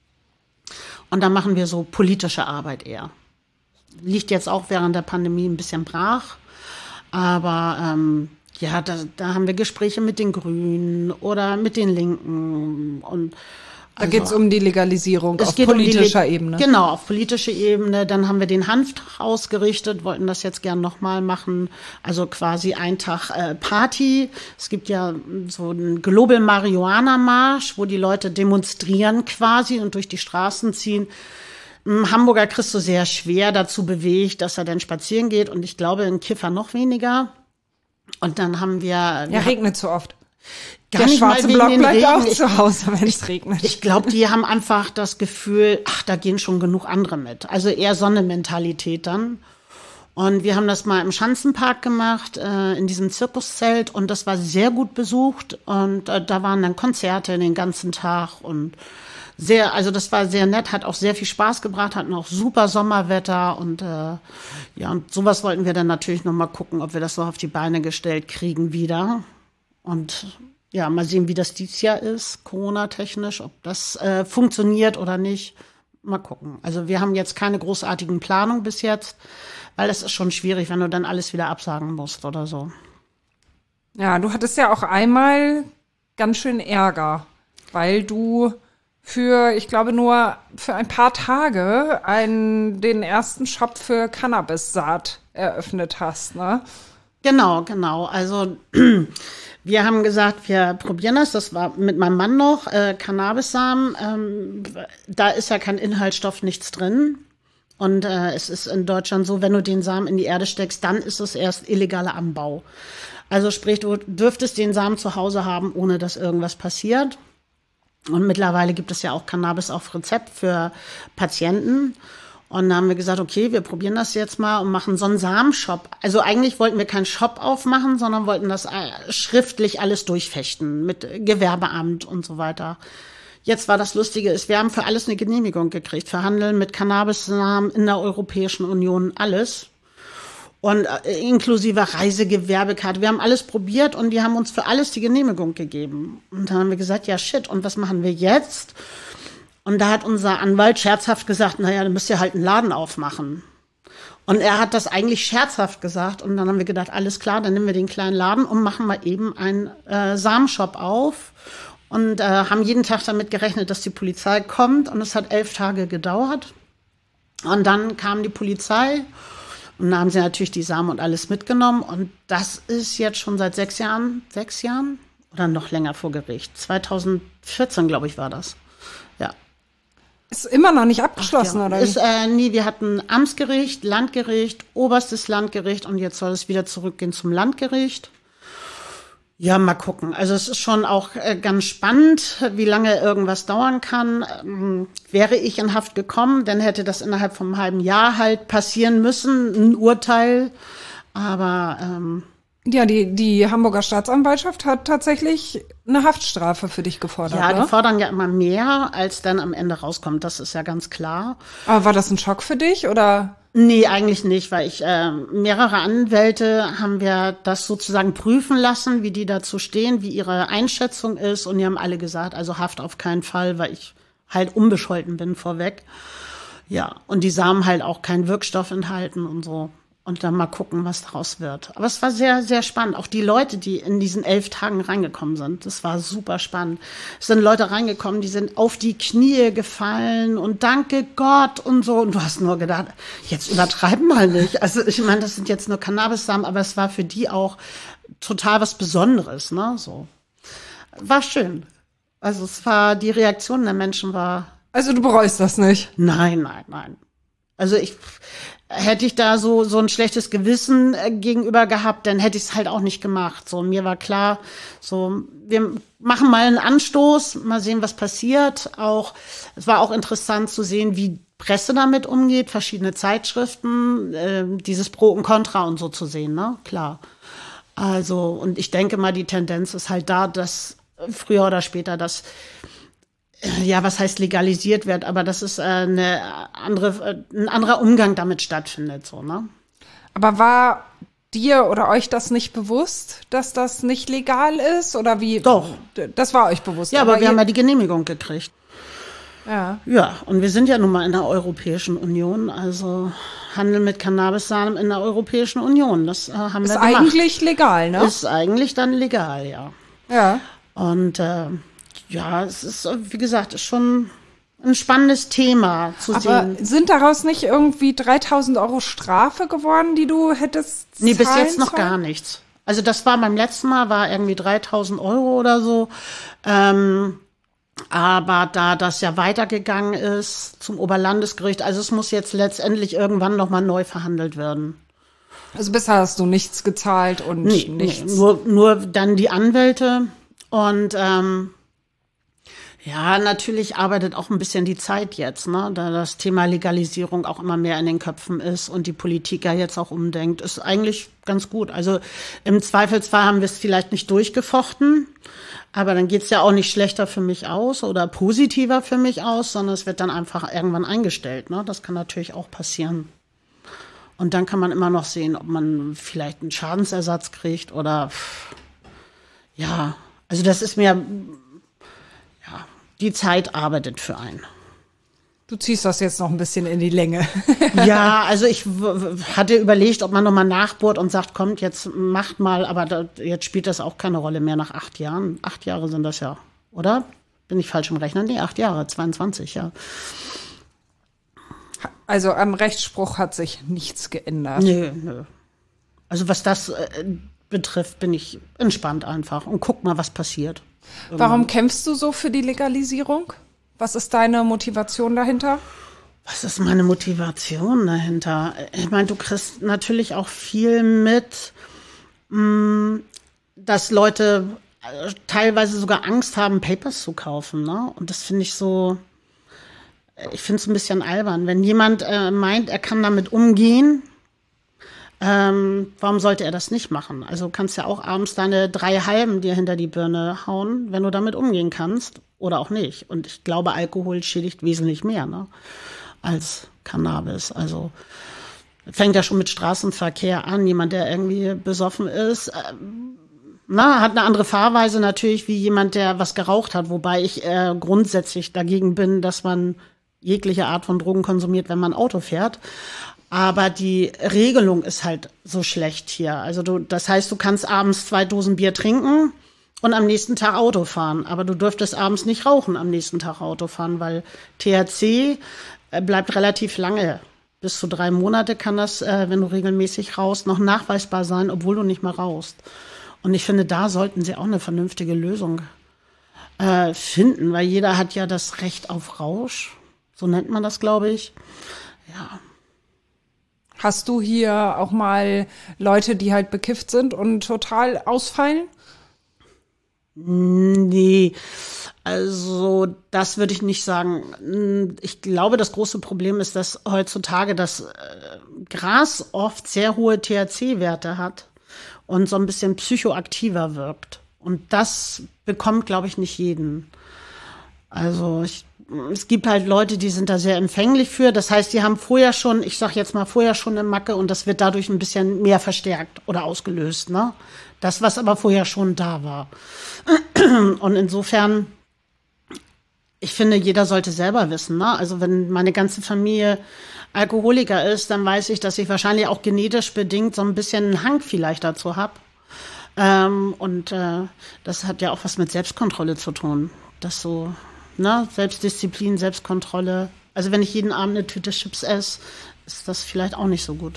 S1: Und da machen wir so politische Arbeit eher. Liegt jetzt auch während der Pandemie ein bisschen brach. Aber ähm, ja, da, da haben wir Gespräche mit den Grünen oder mit den Linken und
S3: Da geht's um die Legalisierung
S1: es
S3: auf
S1: geht um die
S3: politischer
S1: Le-
S3: Ebene.
S1: Genau, auf politischer Ebene. Dann haben wir den Hanftag ausgerichtet, wollten das jetzt gern nochmal machen. Also quasi ein Tag äh, Party. Es gibt ja so einen Global Marihuana Marsch, wo die Leute demonstrieren quasi und durch die Straßen ziehen. Ein Hamburger kriegst du sehr schwer dazu bewegt, dass er dann spazieren geht. Und ich glaube, ein Kiffer noch weniger. Und dann haben wir...
S3: Ja,
S1: wir
S3: regnet so oft.
S1: Gar
S3: Der
S1: nicht mal
S3: schwarze
S1: wegen
S3: Block
S1: den
S3: bleibt
S1: Regen.
S3: auch
S1: Ich-
S3: zu Hause, wenn es regnet.
S1: Ich glaube, die haben einfach das Gefühl, ach, da gehen schon genug andere mit. Also eher so eine Mentalität dann. Und wir haben das mal im Schanzenpark gemacht, äh, in diesem Zirkuszelt. Und das war sehr gut besucht. Und äh, da waren dann Konzerte den ganzen Tag. Und sehr, also das war sehr nett, hat auch sehr viel Spaß gebracht, hatten auch super Sommerwetter. Und äh, ja, und sowas wollten wir dann natürlich noch mal gucken, ob wir das so auf die Beine gestellt kriegen wieder. Und ja, mal sehen, wie das dieses Jahr ist, Corona-technisch, ob das äh, funktioniert oder nicht. Mal gucken. Also wir haben jetzt keine großartigen Planungen bis jetzt, weil das ist schon schwierig, wenn du dann alles wieder absagen musst oder so.
S3: Ja, du hattest ja auch einmal ganz schön Ärger, weil du für, ich glaube, nur für ein paar Tage einen, den ersten Shop für Cannabissaat eröffnet hast, ne?
S1: Genau, genau. Also wir haben gesagt, wir probieren das. Das war mit meinem Mann noch, äh, Cannabissamen. Ähm, da ist ja kein Inhaltsstoff, nichts drin. Und äh, es ist in Deutschland so, wenn du den Samen in die Erde steckst, dann ist es erst illegaler Anbau. Also sprich, du dürftest den Samen zu Hause haben, ohne dass irgendwas passiert. Und mittlerweile gibt es ja auch Cannabis auf Rezept für Patienten. Und dann haben wir gesagt, okay, wir probieren das jetzt mal und machen so einen Samenshop. Also eigentlich wollten wir keinen Shop aufmachen, sondern wollten das schriftlich alles durchfechten mit Gewerbeamt und so weiter. Jetzt war das Lustige, ist, wir haben für alles eine Genehmigung gekriegt, für Handeln mit Cannabissamen in der Europäischen Union, alles. Und äh, inklusive Reisegewerbekarte. Wir haben alles probiert und die haben uns für alles die Genehmigung gegeben. Und dann haben wir gesagt, ja shit, und was machen wir jetzt? Und da hat unser Anwalt scherzhaft gesagt, naja, dann müsst ihr halt einen Laden aufmachen. Und er hat das eigentlich scherzhaft gesagt. Und dann haben wir gedacht, alles klar, dann nehmen wir den kleinen Laden und machen mal eben einen äh, Samenshop auf. Und äh, haben jeden Tag damit gerechnet, dass die Polizei kommt. Und es hat elf Tage gedauert. Und dann kam die Polizei. Und dann haben sie natürlich die Samen und alles mitgenommen. Und das ist jetzt schon seit sechs Jahren, sechs Jahren oder noch länger vor Gericht. zweitausendvierzehn, glaube ich, war das. Ja.
S3: Ist immer noch nicht abgeschlossen,
S1: Ach, ja.
S3: oder wie?
S1: Ist, äh, nee, wir hatten Amtsgericht, Landgericht, oberstes Landgericht und jetzt soll es wieder zurückgehen zum Landgericht. Ja, mal gucken. Also es ist schon auch äh, ganz spannend, wie lange irgendwas dauern kann. Ähm, wäre ich in Haft gekommen, dann hätte das innerhalb von einem halben Jahr halt passieren müssen, ein Urteil. Aber ähm,
S3: ja, die, die Hamburger Staatsanwaltschaft hat tatsächlich eine Haftstrafe für dich gefordert,
S1: ja,
S3: ne?
S1: die fordern ja immer mehr, als dann am Ende rauskommt. Das ist ja ganz klar.
S3: Aber war das ein Schock für dich, oder?
S1: Nee, eigentlich nicht, weil ich äh, mehrere Anwälte haben wir das sozusagen prüfen lassen, wie die dazu stehen, wie ihre Einschätzung ist. Und die haben alle gesagt, also Haft auf keinen Fall, weil ich halt unbescholten bin vorweg. Ja, und die Samen halt auch keinen Wirkstoff enthalten und so. Und dann mal gucken, was daraus wird. Aber es war sehr, sehr spannend. Auch die Leute, die in diesen elf Tagen reingekommen sind, das war super spannend. Es sind Leute reingekommen, die sind auf die Knie gefallen und danke Gott und so. Und du hast nur gedacht, jetzt übertreiben mal nicht. Also ich meine, das sind jetzt nur Cannabissamen, aber es war für die auch total was Besonderes, ne? So. War schön. Also es war, die Reaktion der Menschen war.
S3: Also du bereust das nicht?
S1: Nein, nein, nein. Also ich, hätte ich da so so ein schlechtes Gewissen äh, gegenüber gehabt, dann hätte ich es halt auch nicht gemacht. So, mir war klar, so wir machen mal einen Anstoß, mal sehen, was passiert. Auch es war auch interessant zu sehen, wie Presse damit umgeht, verschiedene Zeitschriften, äh, dieses Pro und Contra und so zu sehen, ne? Klar. Also, und ich denke mal, die Tendenz ist halt da, dass früher oder später das, ja, was heißt legalisiert wird, aber dass es äh, eine andere, ein anderer Umgang damit stattfindet, so, ne?
S3: Aber war dir oder euch das nicht bewusst, dass das nicht legal ist, oder wie?
S1: Doch.
S3: Das war euch bewusst.
S1: Ja, aber, aber wir
S3: ihr,
S1: haben ja die Genehmigung gekriegt.
S3: Ja.
S1: Ja, und wir sind ja nun mal in der Europäischen Union, also Handel mit Cannabissamen in der Europäischen Union, das äh, haben
S3: ist
S1: wir gemacht.
S3: Ist eigentlich legal, ne?
S1: Ist eigentlich dann legal, ja.
S3: Ja.
S1: Und äh, ja, es ist, wie gesagt, ist schon ein spannendes Thema zu
S3: Aber
S1: sehen.
S3: sind daraus nicht irgendwie dreitausend Euro Strafe geworden, die du hättest zahlen
S1: Nee, bis jetzt noch
S3: sollen?
S1: gar nichts. Also das war beim letzten Mal, war irgendwie dreitausend Euro oder so. Ähm, aber da das ja weitergegangen ist zum Oberlandesgericht, also es muss jetzt letztendlich irgendwann noch mal neu verhandelt werden.
S3: Also bisher hast du nichts gezahlt und
S1: Nee,
S3: nichts.
S1: nee, nur, nur dann die Anwälte und ähm, ja, natürlich arbeitet auch ein bisschen die Zeit jetzt, ne? Da das Thema Legalisierung auch immer mehr in den Köpfen ist und die Politik ja jetzt auch umdenkt, ist eigentlich ganz gut. Also im Zweifelsfall haben wir es vielleicht nicht durchgefochten, aber dann geht's ja auch nicht schlechter für mich aus oder positiver für mich aus, sondern es wird dann einfach irgendwann eingestellt, ne? Das kann natürlich auch passieren. Und dann kann man immer noch sehen, ob man vielleicht einen Schadensersatz kriegt oder ja, also das ist mir ja, die Zeit arbeitet für einen.
S3: Du ziehst das jetzt noch ein bisschen in die Länge.
S1: Ja, also ich w- hatte überlegt, ob man nochmal nachbohrt und sagt, kommt, jetzt macht mal, aber da, jetzt spielt das auch keine Rolle mehr nach acht Jahren. Acht Jahre sind das ja, oder? Bin ich falsch im Rechnen? Nee, acht Jahre, zweiundzwanzig, ja.
S3: Also am Rechtsspruch hat sich nichts geändert.
S1: Nö, nö. Also was das äh, betrifft, bin ich entspannt einfach und guck mal, was passiert.
S3: Warum kämpfst du so für die Legalisierung? Was ist deine Motivation dahinter?
S1: Was ist meine Motivation dahinter? Ich meine, du kriegst natürlich auch viel mit, mh, dass Leute äh, teilweise sogar Angst haben, Papers zu kaufen, ne? Und das finde ich so, ich finde es ein bisschen albern. Wenn jemand äh, meint, er kann damit umgehen, ähm, warum sollte er das nicht machen? Also kannst ja auch abends deine drei Halben dir hinter die Birne hauen, wenn du damit umgehen kannst oder auch nicht. Und ich glaube, Alkohol schädigt wesentlich mehr, ne, als Cannabis. Also fängt ja schon mit Straßenverkehr an. Jemand, der irgendwie besoffen ist, äh, na, hat eine andere Fahrweise natürlich wie jemand, der was geraucht hat. Wobei ich äh, grundsätzlich dagegen bin, dass man jegliche Art von Drogen konsumiert, wenn man Auto fährt. Aber die Regelung ist halt so schlecht hier. Also du, das heißt, du kannst abends zwei Dosen Bier trinken und am nächsten Tag Auto fahren. Aber du dürftest abends nicht rauchen, am nächsten Tag Auto fahren, weil T H C äh, bleibt relativ lange. Bis zu drei Monate kann das, äh, wenn du regelmäßig rauchst, noch nachweisbar sein, obwohl du nicht mehr rauchst. Und ich finde, da sollten sie auch eine vernünftige Lösung äh, finden, weil jeder hat ja das Recht auf Rausch. So nennt man das, glaube ich. Ja.
S3: Hast du hier auch mal Leute, die halt bekifft sind und total ausfallen?
S1: Nee, also das würde ich nicht sagen. Ich glaube, das große Problem ist, dass heutzutage das äh, Gras oft sehr hohe T H C-Werte hat und so ein bisschen psychoaktiver wirkt. Und das bekommt, glaube ich, nicht jeden. Also ich, es gibt halt Leute, die sind da sehr empfänglich für. Das heißt, die haben vorher schon, ich sag jetzt mal vorher schon eine Macke und das wird dadurch ein bisschen mehr verstärkt oder ausgelöst, ne? Das, was aber vorher schon da war. Und insofern, ich finde, jeder sollte selber wissen, ne? Also wenn meine ganze Familie Alkoholiker ist, dann weiß ich, dass ich wahrscheinlich auch genetisch bedingt so ein bisschen einen Hang vielleicht dazu habe. Ähm, und äh, das hat ja auch was mit Selbstkontrolle zu tun. Das so, ne, Selbstdisziplin, Selbstkontrolle. Also wenn ich jeden Abend eine Tüte Chips esse, ist das vielleicht auch nicht so gut.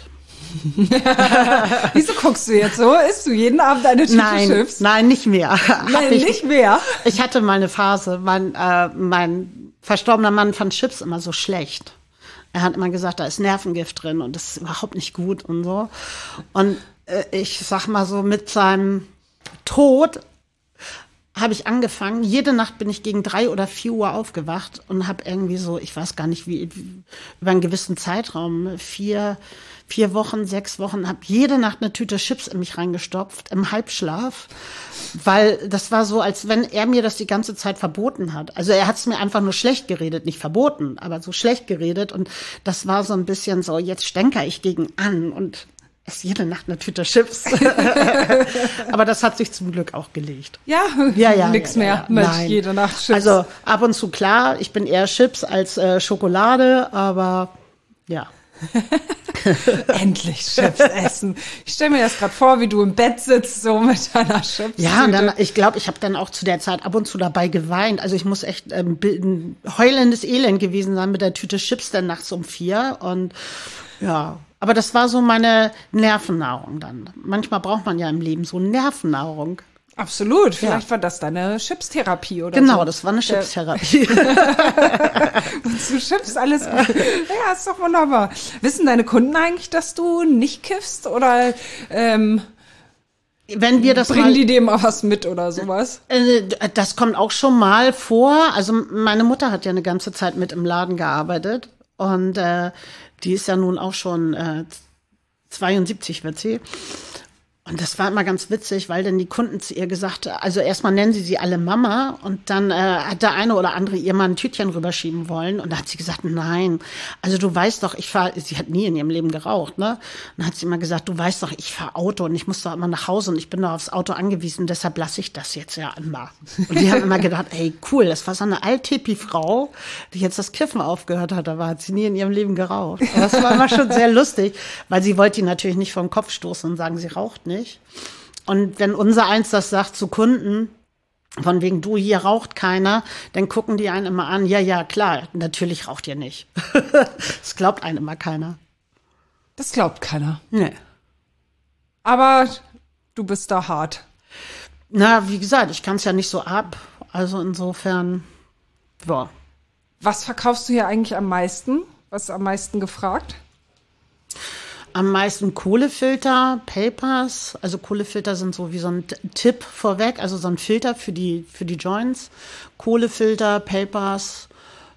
S3: Wieso guckst du jetzt so? Isst du jeden Abend eine Tüte
S1: nein,
S3: Chips?
S1: Nein, nicht mehr.
S3: Nein,
S1: ich,
S3: nicht mehr?
S1: Ich hatte mal eine Phase. Mein, äh, mein verstorbener Mann fand Chips immer so schlecht. Er hat immer gesagt, da ist Nervengift drin und das ist überhaupt nicht gut und so. Und äh, ich sag mal so, mit seinem Tod habe ich angefangen. Jede Nacht bin ich gegen drei oder vier Uhr aufgewacht und habe irgendwie so, ich weiß gar nicht wie, über einen gewissen Zeitraum, vier, vier Wochen, sechs Wochen, habe jede Nacht eine Tüte Chips in mich reingestopft, im Halbschlaf, weil das war so, als wenn er mir das die ganze Zeit verboten hat. Also er hat es mir einfach nur schlecht geredet, nicht verboten, aber so schlecht geredet und das war so ein bisschen so, jetzt stänker ich gegen an und esse jede Nacht eine Tüte Chips. Aber das hat sich zum Glück auch gelegt.
S3: Ja,
S1: ja, ja
S3: nix
S1: ja, ja,
S3: mehr
S1: ja.
S3: mit
S1: Nein.
S3: jeder Nacht Chips.
S1: Also ab und zu klar, ich bin eher Chips als äh, Schokolade, aber ja.
S3: Endlich Chips essen. Ich stelle mir das gerade vor, wie du im Bett sitzt, so mit deiner Chips.
S1: Ja, und dann, ich glaube, ich habe dann auch zu der Zeit ab und zu dabei geweint. Also ich muss echt ähm, ein heulendes Elend gewesen sein mit der Tüte Chips dann nachts um vier. Und ja, aber das war so meine Nervennahrung dann. Manchmal braucht man ja im Leben so Nervennahrung.
S3: Absolut. Vielleicht
S1: ja.
S3: war das deine Chips-Therapie oder
S1: genau,
S3: so.
S1: Genau, das war eine Chips-Therapie.
S3: Und zu Chips alles gut. Ja, ist doch wunderbar. Wissen deine Kunden eigentlich, dass du nicht kiffst oder ähm,
S1: wenn wir das
S3: bringen
S1: mal,
S3: die dir mal was mit oder sowas?
S1: Äh, das kommt auch schon mal vor. Also meine Mutter hat ja eine ganze Zeit mit im Laden gearbeitet und äh, die ist ja nun auch schon äh, zweiundsiebzig wird sie. Und das war immer ganz witzig, weil dann die Kunden zu ihr gesagt haben, also erstmal nennen sie sie alle Mama und dann äh, hat der eine oder andere ihr mal ein Tütchen rüberschieben wollen und da hat sie gesagt, nein, also du weißt doch, ich fahre, sie hat nie in ihrem Leben geraucht, ne? Und dann hat sie immer gesagt, du weißt doch, ich fahre Auto und ich muss doch immer nach Hause und ich bin doch aufs Auto angewiesen, deshalb lasse ich das jetzt ja immer. Und die haben immer gedacht, ey, cool, das war so eine Alttipi-Frau, die jetzt das Kiffen aufgehört hat, aber hat sie nie in ihrem Leben geraucht. Aber das war immer schon sehr lustig, weil sie wollte ihn natürlich nicht vom Kopf stoßen und sagen, sie raucht nicht. Und wenn unser Eins das sagt zu Kunden, von wegen, du, hier raucht keiner, dann gucken die einen immer an, ja, ja, klar, natürlich raucht ihr nicht. Das glaubt einem immer keiner.
S3: Das glaubt keiner.
S1: Nee.
S3: Aber du bist da hart.
S1: Na, wie gesagt, ich kann es ja nicht so ab. Also insofern, ja.
S3: Was verkaufst du hier eigentlich am meisten? Was ist am meisten gefragt?
S1: Am meisten Kohlefilter, Papers. Also Kohlefilter sind so wie so ein Tipp vorweg, also so ein Filter für die, für die Joints. Kohlefilter, Papers,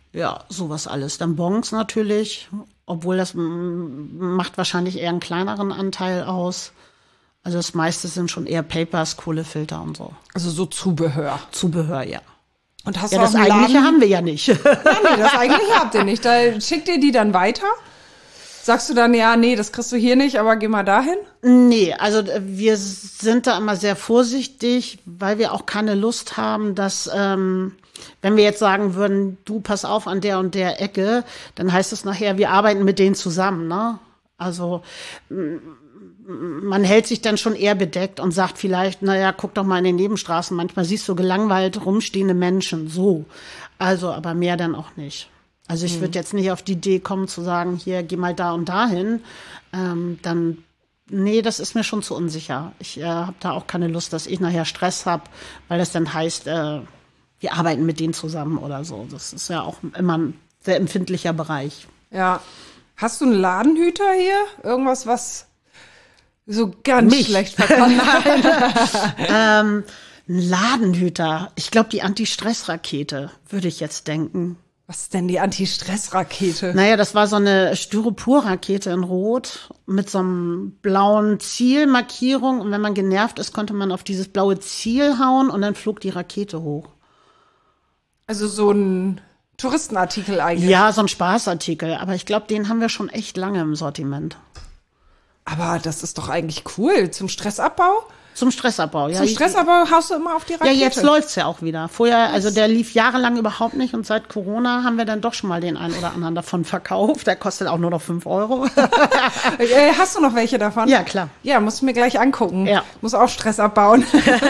S1: Ja, sowas alles. Dann Bongs natürlich, obwohl das m- macht wahrscheinlich eher einen kleineren Anteil aus. Also das meiste sind schon eher Papers, Kohlefilter und so.
S3: Also so Zubehör.
S1: Zubehör, ja.
S3: Und hast
S1: Ja,
S3: du
S1: das
S3: auch einen
S1: Eigentliche
S3: Laden?
S1: haben wir ja nicht.
S3: Ja, nee, das eigentliche habt ihr nicht. Da schickt ihr die dann weiter? Sagst du dann, ja, nee, das kriegst du hier nicht, aber geh mal dahin?
S1: Nee, also äh, wir sind da immer sehr vorsichtig, weil wir auch keine Lust haben, dass, ähm, wenn wir jetzt sagen würden, du pass auf an der und der Ecke, dann heißt es nachher, wir arbeiten mit denen zusammen, ne? Also m- man hält sich dann schon eher bedeckt und sagt vielleicht, naja, guck doch mal in den Nebenstraßen, manchmal siehst du gelangweilt rumstehende Menschen, so. Also, aber mehr dann auch nicht. Also ich würde jetzt nicht auf die Idee kommen zu sagen, hier, geh mal da und dahin, ähm, dann, nee, das ist mir schon zu unsicher. Ich äh, habe da auch keine Lust, dass ich nachher Stress habe, weil das dann heißt, äh, wir arbeiten mit denen zusammen oder so. Das ist ja auch immer ein sehr empfindlicher Bereich.
S3: Ja. Hast du einen Ladenhüter hier? Irgendwas, was so ganz
S1: Mich?
S3: schlecht verkauft?
S1: ähm, ein Ladenhüter, ich glaube die Anti-Stress-Rakete, würde ich jetzt denken.
S3: Was ist denn die Anti-Stress-Rakete?
S1: Naja, das war so eine Styropor-Rakete in Rot mit so einem blauen Zielmarkierung. Und wenn man genervt ist, konnte man auf dieses blaue Ziel hauen und dann flog die Rakete hoch.
S3: Also so ein Touristenartikel eigentlich.
S1: Ja, so ein Spaßartikel. Aber ich glaube, den haben wir schon echt lange im Sortiment.
S3: Aber das ist doch eigentlich cool. Zum Stressabbau?
S1: Zum Stressabbau, ja.
S3: Zum Stressabbau haust du immer auf die Rakete.
S1: Ja, jetzt läuft's ja auch wieder. Vorher, also der lief jahrelang überhaupt nicht und seit Corona haben wir dann doch schon mal den einen oder anderen davon verkauft. Der kostet auch nur noch fünf Euro.
S3: Äh, Hast du noch welche davon?
S1: Ja, klar.
S3: Ja, musst du mir gleich angucken.
S1: Ja.
S3: Muss auch Stress abbauen.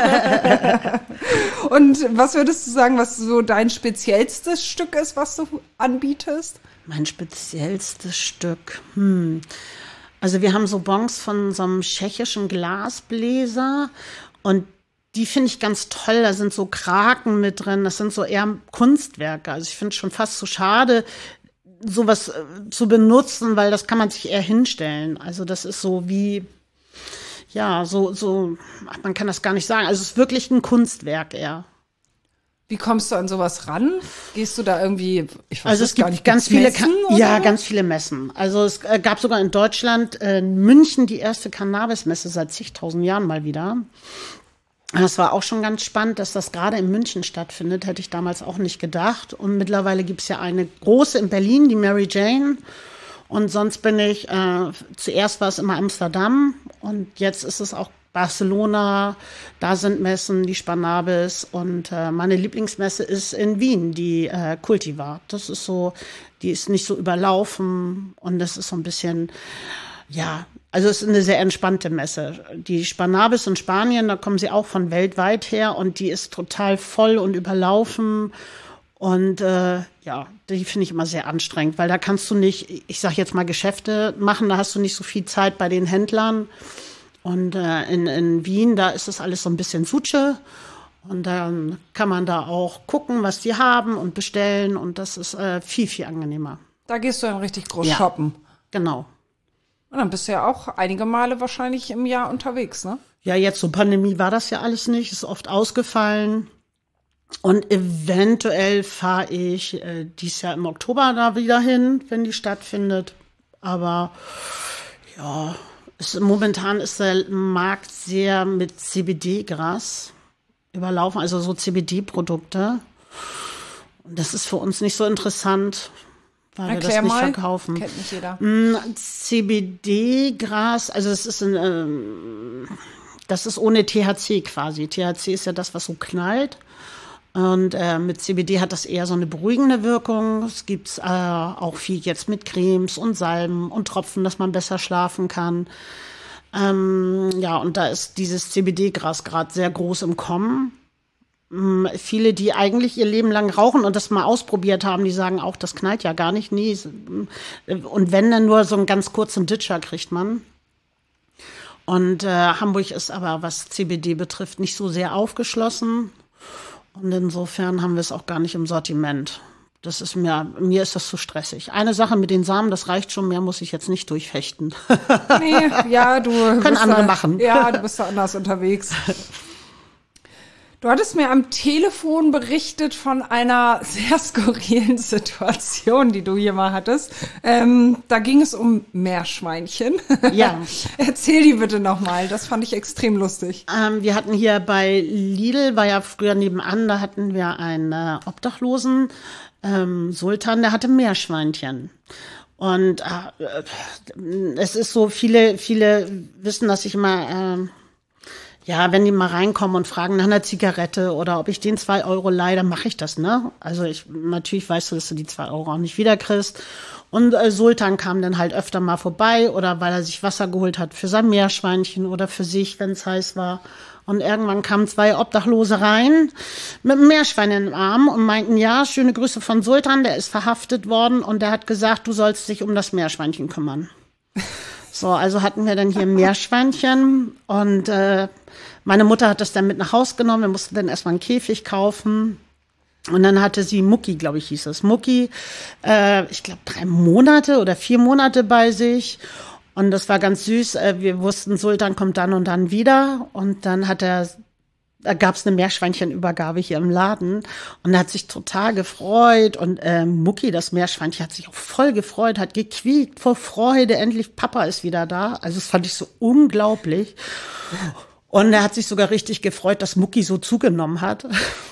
S3: Und was würdest du sagen, was so dein speziellstes Stück ist, was du anbietest?
S1: Mein speziellstes Stück. Hm. Also wir haben so Bons von so einem tschechischen Glasbläser und die finde ich ganz toll. Da sind so Kraken mit drin. Das sind so eher Kunstwerke. Also ich finde es schon fast zu schade, sowas äh, zu benutzen, weil das kann man sich eher hinstellen. Also das ist so wie, ja, so, so, ach, man kann das gar nicht sagen. Also es ist wirklich ein Kunstwerk eher.
S3: Wie kommst du an sowas ran? Gehst du da irgendwie, ich weiß
S1: Also es
S3: gar
S1: gibt
S3: nicht,
S1: ganz
S3: gibt's
S1: viele,
S3: Messen
S1: Ka- ja,
S3: oder?
S1: ganz viele Messen. Also es äh, gab sogar in Deutschland, äh, in München, die erste Cannabis-Messe seit zigtausend Jahren mal wieder. Das war auch schon ganz spannend, dass das gerade in München stattfindet, hätte ich damals auch nicht gedacht. Und mittlerweile gibt es ja eine große in Berlin, die Mary Jane. Und sonst bin ich, äh, zuerst war es immer Amsterdam und jetzt ist es auch Barcelona, da sind Messen, die Spannabis und äh, meine Lieblingsmesse ist in Wien, die äh, Cultivar. Das ist so, die ist nicht so überlaufen und das ist so ein bisschen, ja, also es ist eine sehr entspannte Messe. Die Spannabis in Spanien, da kommen sie auch von weltweit her und die ist total voll und überlaufen. Und äh, ja, die finde ich immer sehr anstrengend, weil da kannst du nicht, ich sag jetzt mal, Geschäfte machen, da hast du nicht so viel Zeit bei den Händlern. Und äh, in, in Wien, da ist das alles so ein bisschen Suche. Und dann kann man da auch gucken, was die haben und bestellen. Und das ist äh, viel, viel angenehmer.
S3: Da gehst du dann richtig groß
S1: Ja.
S3: shoppen.
S1: Genau.
S3: Und dann bist du ja auch einige Male wahrscheinlich im Jahr unterwegs, ne?
S1: Ja, jetzt zur Pandemie war das ja alles nicht, ist oft ausgefallen. Und eventuell fahre ich äh, dieses Jahr im Oktober da wieder hin, wenn die stattfindet. Aber ja, es, momentan ist der Markt sehr mit C B D-Gras überlaufen, also so C B D-Produkte. Und das ist für uns nicht so interessant, weil wir
S3: Erklär
S1: das nicht
S3: mal.
S1: verkaufen.
S3: Kennt nicht jeder.
S1: C B D-Gras, also es ist ein, ähm, das ist ohne T H C quasi. T H C ist ja das, was so knallt. Und äh, mit C B D hat das eher so eine beruhigende Wirkung. Es gibt äh, auch viel jetzt mit Cremes und Salben und Tropfen, dass man besser schlafen kann. Ähm, ja, und da ist dieses C B D-Gras gerade sehr groß im Kommen. Ähm, viele, die eigentlich ihr Leben lang rauchen und das mal ausprobiert haben, die sagen auch, das knallt ja gar nicht. Nie. Und wenn, dann nur so einen ganz kurzen Ditcher kriegt man. Und äh, Hamburg ist aber, was C B D betrifft, nicht so sehr aufgeschlossen. Und insofern haben wir es auch gar nicht im Sortiment. Das ist mir, mir ist das zu stressig. Eine Sache mit den Samen, das reicht schon, mehr muss ich jetzt nicht durchfechten.
S3: Nee, ja, du
S1: Können
S3: bist
S1: andere
S3: da,
S1: machen.
S3: Ja, du bist da anders unterwegs. Du hattest mir am Telefon berichtet von einer sehr skurrilen Situation, die du hier mal hattest. Ähm, da ging es um Meerschweinchen.
S1: Ja.
S3: Erzähl die bitte nochmal, das fand ich extrem lustig.
S1: Ähm, wir hatten hier bei Lidl, war ja früher nebenan, da hatten wir einen äh, Obdachlosen, ähm, Sultan, der hatte Meerschweinchen. Und äh, es ist so, viele, viele wissen, dass ich immer... Äh, Ja, wenn die mal reinkommen und fragen nach einer Zigarette oder ob ich denen zwei Euro leihe, dann mache ich das, ne? Also ich, natürlich weißt du, dass du die zwei Euro auch nicht wiederkriegst. Und äh, Sultan kam dann halt öfter mal vorbei oder weil er sich Wasser geholt hat für sein Meerschweinchen oder für sich, wenn es heiß war. Und irgendwann kamen zwei Obdachlose rein mit einem Meerschwein im Arm und meinten, ja, schöne Grüße von Sultan, der ist verhaftet worden und der hat gesagt, du sollst dich um das Meerschweinchen kümmern. So, also hatten wir dann hier ein Meerschweinchen und äh, meine Mutter hat das dann mit nach Haus genommen. Wir mussten dann erstmal einen Käfig kaufen. Und dann hatte sie Mucki, glaube ich, hieß es. Mucki, äh, ich glaube, drei Monate oder vier Monate bei sich. Und das war ganz süß. Äh, wir wussten, Sultan kommt dann und dann wieder. Und dann hat er, da gab es eine Meerschweinchenübergabe hier im Laden. Und er hat sich total gefreut. Und äh, Mucki, das Meerschweinchen, hat sich auch voll gefreut, hat gequiekt vor Freude. Endlich, Papa ist wieder da. Also das fand ich so unglaublich. Und er hat sich sogar richtig gefreut, dass Mucki so zugenommen hat.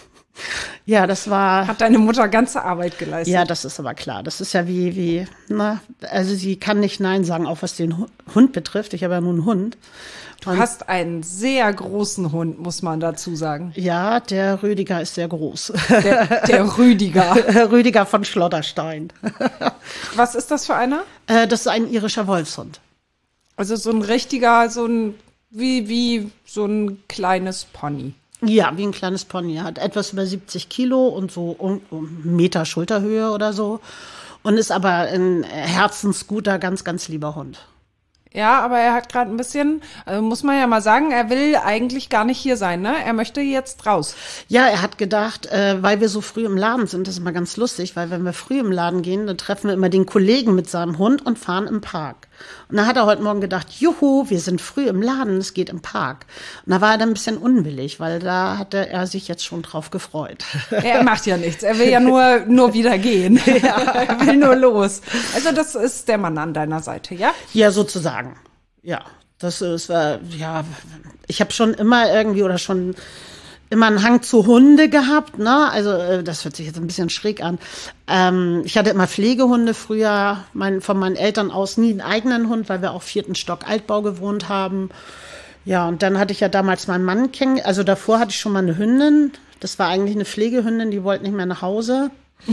S1: Ja, das war...
S3: Hat deine Mutter ganze Arbeit geleistet?
S1: Ja, das ist aber klar. Das ist ja wie, wie, na, also sie kann nicht Nein sagen, auch was den Hund betrifft. Ich habe ja nun einen Hund.
S3: Du Und hast einen sehr großen Hund, muss man dazu sagen.
S1: Ja, der Rüdiger ist sehr groß.
S3: Der, der Rüdiger.
S1: Rüdiger von Schlotterstein.
S3: Was ist das für einer?
S1: Äh, das ist ein irischer Wolfshund.
S3: Also so ein richtiger, so ein... Wie, wie so ein kleines Pony.
S1: Ja, wie ein kleines Pony. Er hat etwas über siebzig Kilo und so um, um Meter Schulterhöhe oder so. Und ist aber ein herzensguter, ganz, ganz lieber Hund.
S3: Ja, aber er hat gerade ein bisschen, also muss man ja mal sagen, er will eigentlich gar nicht hier sein, ne? Er möchte jetzt raus.
S1: Ja, er hat gedacht, äh, weil wir so früh im Laden sind, das ist immer ganz lustig, weil wenn wir früh im Laden gehen, dann treffen wir immer den Kollegen mit seinem Hund und fahren im Park. Und da hat er heute Morgen gedacht, juhu, wir sind früh im Laden, es geht im Park. Und da war er dann ein bisschen unwillig, weil da hatte er sich jetzt schon drauf gefreut.
S3: Er macht ja nichts, er will ja nur, nur wieder gehen. Ja. Er will nur los. Also das ist der Mann an deiner Seite, ja?
S1: Ja, sozusagen. Ja, das ist, äh, ja, ich habe schon immer irgendwie oder schon immer einen Hang zu Hunde gehabt, ne? Also äh, das hört sich jetzt ein bisschen schräg an. Ähm, ich hatte immer Pflegehunde früher, mein, von meinen Eltern aus nie einen eigenen Hund, weil wir auch vierten Stock Altbau gewohnt haben. Ja, und dann hatte ich ja damals meinen Mann kennengelernt. Also davor hatte ich schon mal eine Hündin. Das war eigentlich eine Pflegehündin, die wollte nicht mehr nach Hause.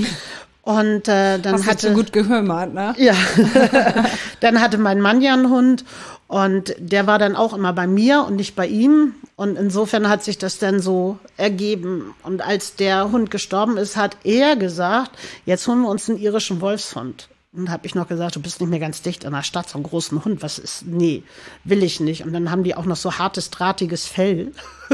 S1: Und äh, dann
S3: Hast
S1: hatte
S3: du gut gehümmert, ne?
S1: Ja. Dann hatte mein Mann ja einen Hund und der war dann auch immer bei mir und nicht bei ihm. Und insofern hat sich das dann so ergeben. Und als der Hund gestorben ist, hat er gesagt, jetzt holen wir uns einen irischen Wolfshund. Und habe ich noch gesagt, du bist nicht mehr ganz dicht in der Stadt, so einen großen Hund. Was ist? Nee, will ich nicht. Und dann haben die auch noch so hartes, drahtiges Fell.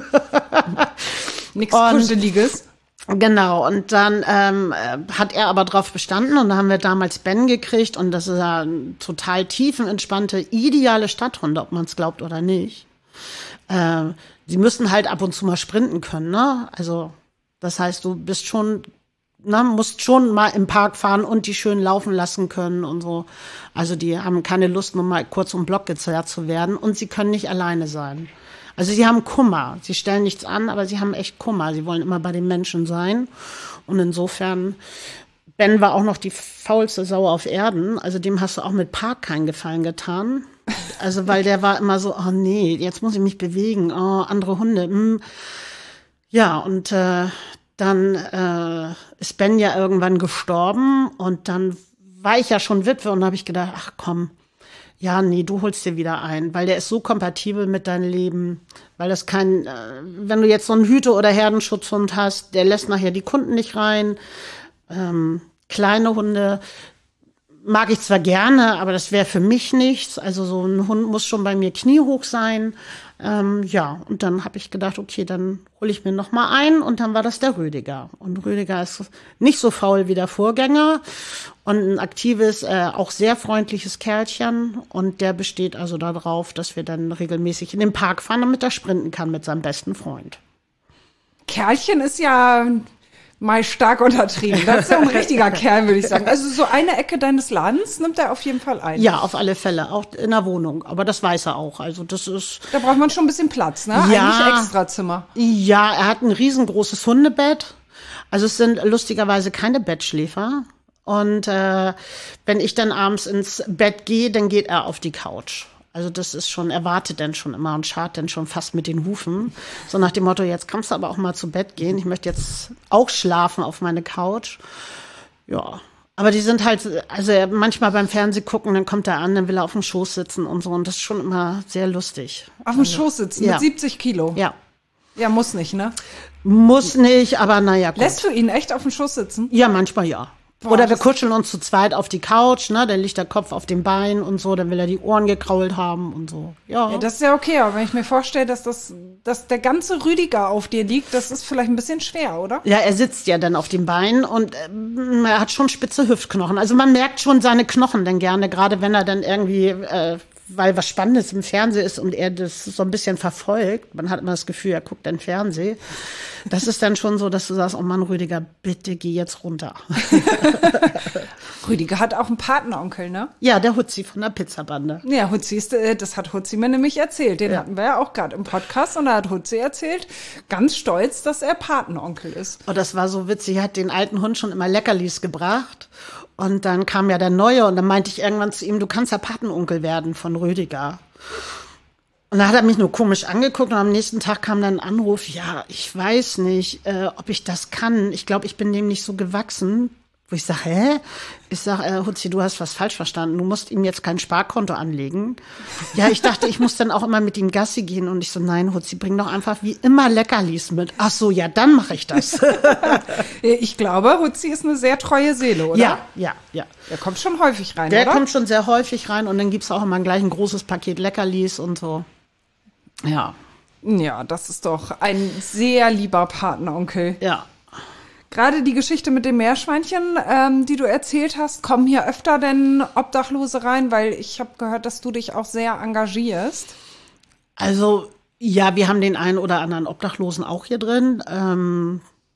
S3: Nichts Kuscheliges.
S1: Genau, und dann ähm, hat er aber drauf bestanden und da haben wir damals Ben gekriegt und das ist ja ein total tiefenentspannte, ideale Stadthunde, ob man es glaubt oder nicht. Äh, die müssen halt ab und zu mal sprinten können, ne? Also das heißt, du bist schon, na, musst schon mal im Park fahren und die schön laufen lassen können und so. Also die haben keine Lust, nur mal kurz um den Block gezerrt zu werden und sie können nicht alleine sein. Also sie haben Kummer. Sie stellen nichts an, aber sie haben echt Kummer. Sie wollen immer bei den Menschen sein. Und insofern, Ben war auch noch die faulste Sau auf Erden. Also dem hast du auch mit Park keinen Gefallen getan. Also weil der war immer so, oh nee, jetzt muss ich mich bewegen. Oh, andere Hunde. Hm. Ja, und äh, dann äh, ist Ben ja irgendwann gestorben. Und dann war ich ja schon Witwe und habe ich gedacht, ach komm, ja, nee, du holst dir wieder ein, weil der ist so kompatibel mit deinem Leben, weil das kein, äh, wenn du jetzt so einen Hüte- oder Herdenschutzhund hast, der lässt nachher die Kunden nicht rein. Ähm, kleine Hunde mag ich zwar gerne, aber das wäre für mich nichts. Also so ein Hund muss schon bei mir kniehoch sein. Ähm, ja, und dann habe ich gedacht, okay, dann hole ich mir noch mal ein und dann war das der Rüdiger. Und Rüdiger ist nicht so faul wie der Vorgänger und ein aktives, äh, auch sehr freundliches Kerlchen. Und der besteht also darauf, dass wir dann regelmäßig in den Park fahren, damit er sprinten kann mit seinem besten Freund.
S3: Kerlchen ist ja mal stark untertrieben. Das ist ja ein richtiger Kerl, würde ich sagen. Also so eine Ecke deines Ladens nimmt er auf jeden Fall ein.
S1: Ja, auf alle Fälle, auch in der Wohnung. Aber das weiß er auch. Also das ist.
S3: Da braucht man schon ein bisschen Platz, ne?
S1: Ja,
S3: eigentlich Extrazimmer.
S1: Ja, er hat ein riesengroßes Hundebett. Also es sind lustigerweise keine Bettschläfer. Und äh, wenn ich dann abends ins Bett gehe, dann geht er auf die Couch. Also das ist schon, er wartet dann schon immer und scharrt dann schon fast mit den Hufen. So nach dem Motto, jetzt kannst du aber auch mal zu Bett gehen. Ich möchte jetzt auch schlafen auf meine Couch. Ja, aber die sind halt, also manchmal beim Fernsehen gucken, dann kommt er an, dann will er auf dem Schoß sitzen und so. Und das ist schon immer sehr lustig.
S3: Auf dem Schoß sitzen
S1: ja.
S3: mit siebzig Kilo?
S1: Ja.
S3: Ja, muss nicht, ne?
S1: Muss nicht, aber naja, gut.
S3: Lässt du ihn echt auf dem Schoß sitzen?
S1: Ja, manchmal ja.
S3: Boah,
S1: Oder wir
S3: das-
S1: kuscheln uns zu zweit auf die Couch, ne? Dann liegt der Kopf auf dem Bein und so, dann will er die Ohren gekrault haben und so. Ja.
S3: Ja, das ist ja okay, aber wenn ich mir vorstelle, dass das, dass der ganze Rüdiger auf dir liegt, das ist vielleicht ein bisschen schwer, oder?
S1: Ja, er sitzt ja dann auf dem Bein und ähm, er hat schon spitze Hüftknochen. Also man merkt schon seine Knochen dann gerne, gerade wenn er dann irgendwie, äh, weil was Spannendes im Fernsehen ist und er das so ein bisschen verfolgt. Man hat immer das Gefühl, er guckt dann Fernsehen. Das ist dann schon so, dass du sagst, oh Mann, Rüdiger, bitte geh jetzt runter.
S3: Rüdiger hat auch einen Patenonkel, ne?
S1: Ja, der Hutzi von der Pizzabande.
S3: Ja, Hutzi ist, äh, das hat Hutzi mir nämlich erzählt. Den
S1: Ja.
S3: hatten wir ja auch gerade im Podcast und da hat Hutzi erzählt, ganz stolz, dass er Patenonkel ist.
S1: Und das war so witzig, er hat den alten Hund schon immer Leckerlis gebracht. Und dann kam ja der Neue und dann meinte ich irgendwann zu ihm, du kannst ja Patenonkel werden von Rüdiger. Und da hat er mich nur komisch angeguckt und am nächsten Tag kam dann ein Anruf, ja, ich weiß nicht, äh, ob ich das kann. Ich glaube, ich bin dem nicht so gewachsen. Wo ich sage, hä? Ich sage, äh, Hutzi, du hast was falsch verstanden. Du musst ihm jetzt kein Sparkonto anlegen. Ja, ich dachte, ich muss dann auch immer mit ihm Gassi gehen. Und ich so, nein, Hutzi, bring doch einfach wie immer Leckerlis mit. Ach so, ja, dann mache ich das.
S3: Ich glaube, Hutzi ist eine sehr treue Seele, oder?
S1: Ja, ja, ja.
S3: Der kommt schon häufig rein,
S1: Der
S3: oder?
S1: kommt schon sehr häufig rein und dann gibt's auch immer gleich ein großes Paket Leckerlis und so. Ja,
S3: Ja, das ist doch ein sehr lieber Patenonkel.
S1: ja.
S3: Gerade die Geschichte mit dem Meerschweinchen, ähm, die du erzählt hast, kommen hier öfter denn Obdachlose rein? Weil ich habe gehört, dass du dich auch sehr engagierst.
S1: Also, ja, wir haben den einen oder anderen Obdachlosen auch hier drin. Ähm,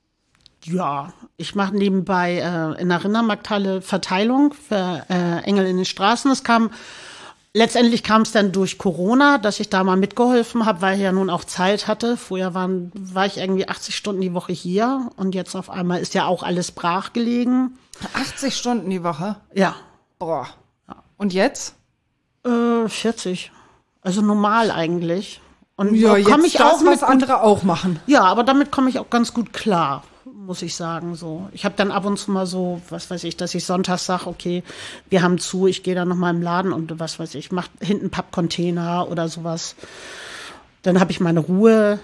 S1: ja, ich mache nebenbei äh, in der Rindermarkthalle Verteilung für äh, Engel in den Straßen. Es kam Letztendlich kam es dann durch Corona, dass ich da mal mitgeholfen habe, weil ich ja nun auch Zeit hatte. Vorher waren, war ich irgendwie achtzig Stunden die Woche hier und jetzt auf einmal ist ja auch alles brach gelegen.
S3: achtzig Stunden die Woche?
S1: Ja,
S3: Boah. Und jetzt?
S1: äh, vierzig. Also normal eigentlich. Und
S3: Ja,
S1: da
S3: jetzt
S1: komme ich
S3: das,
S1: auch mit
S3: was
S1: gut,
S3: andere auch machen.
S1: ja, aber damit komme ich auch ganz gut klar, muss ich sagen. So, ich habe dann ab und zu mal so, was weiß ich, dass ich sonntags sage, okay, wir haben zu, ich gehe dann noch mal im Laden und was weiß ich, mach hinten Pappcontainer oder sowas. Dann habe ich meine Ruhe.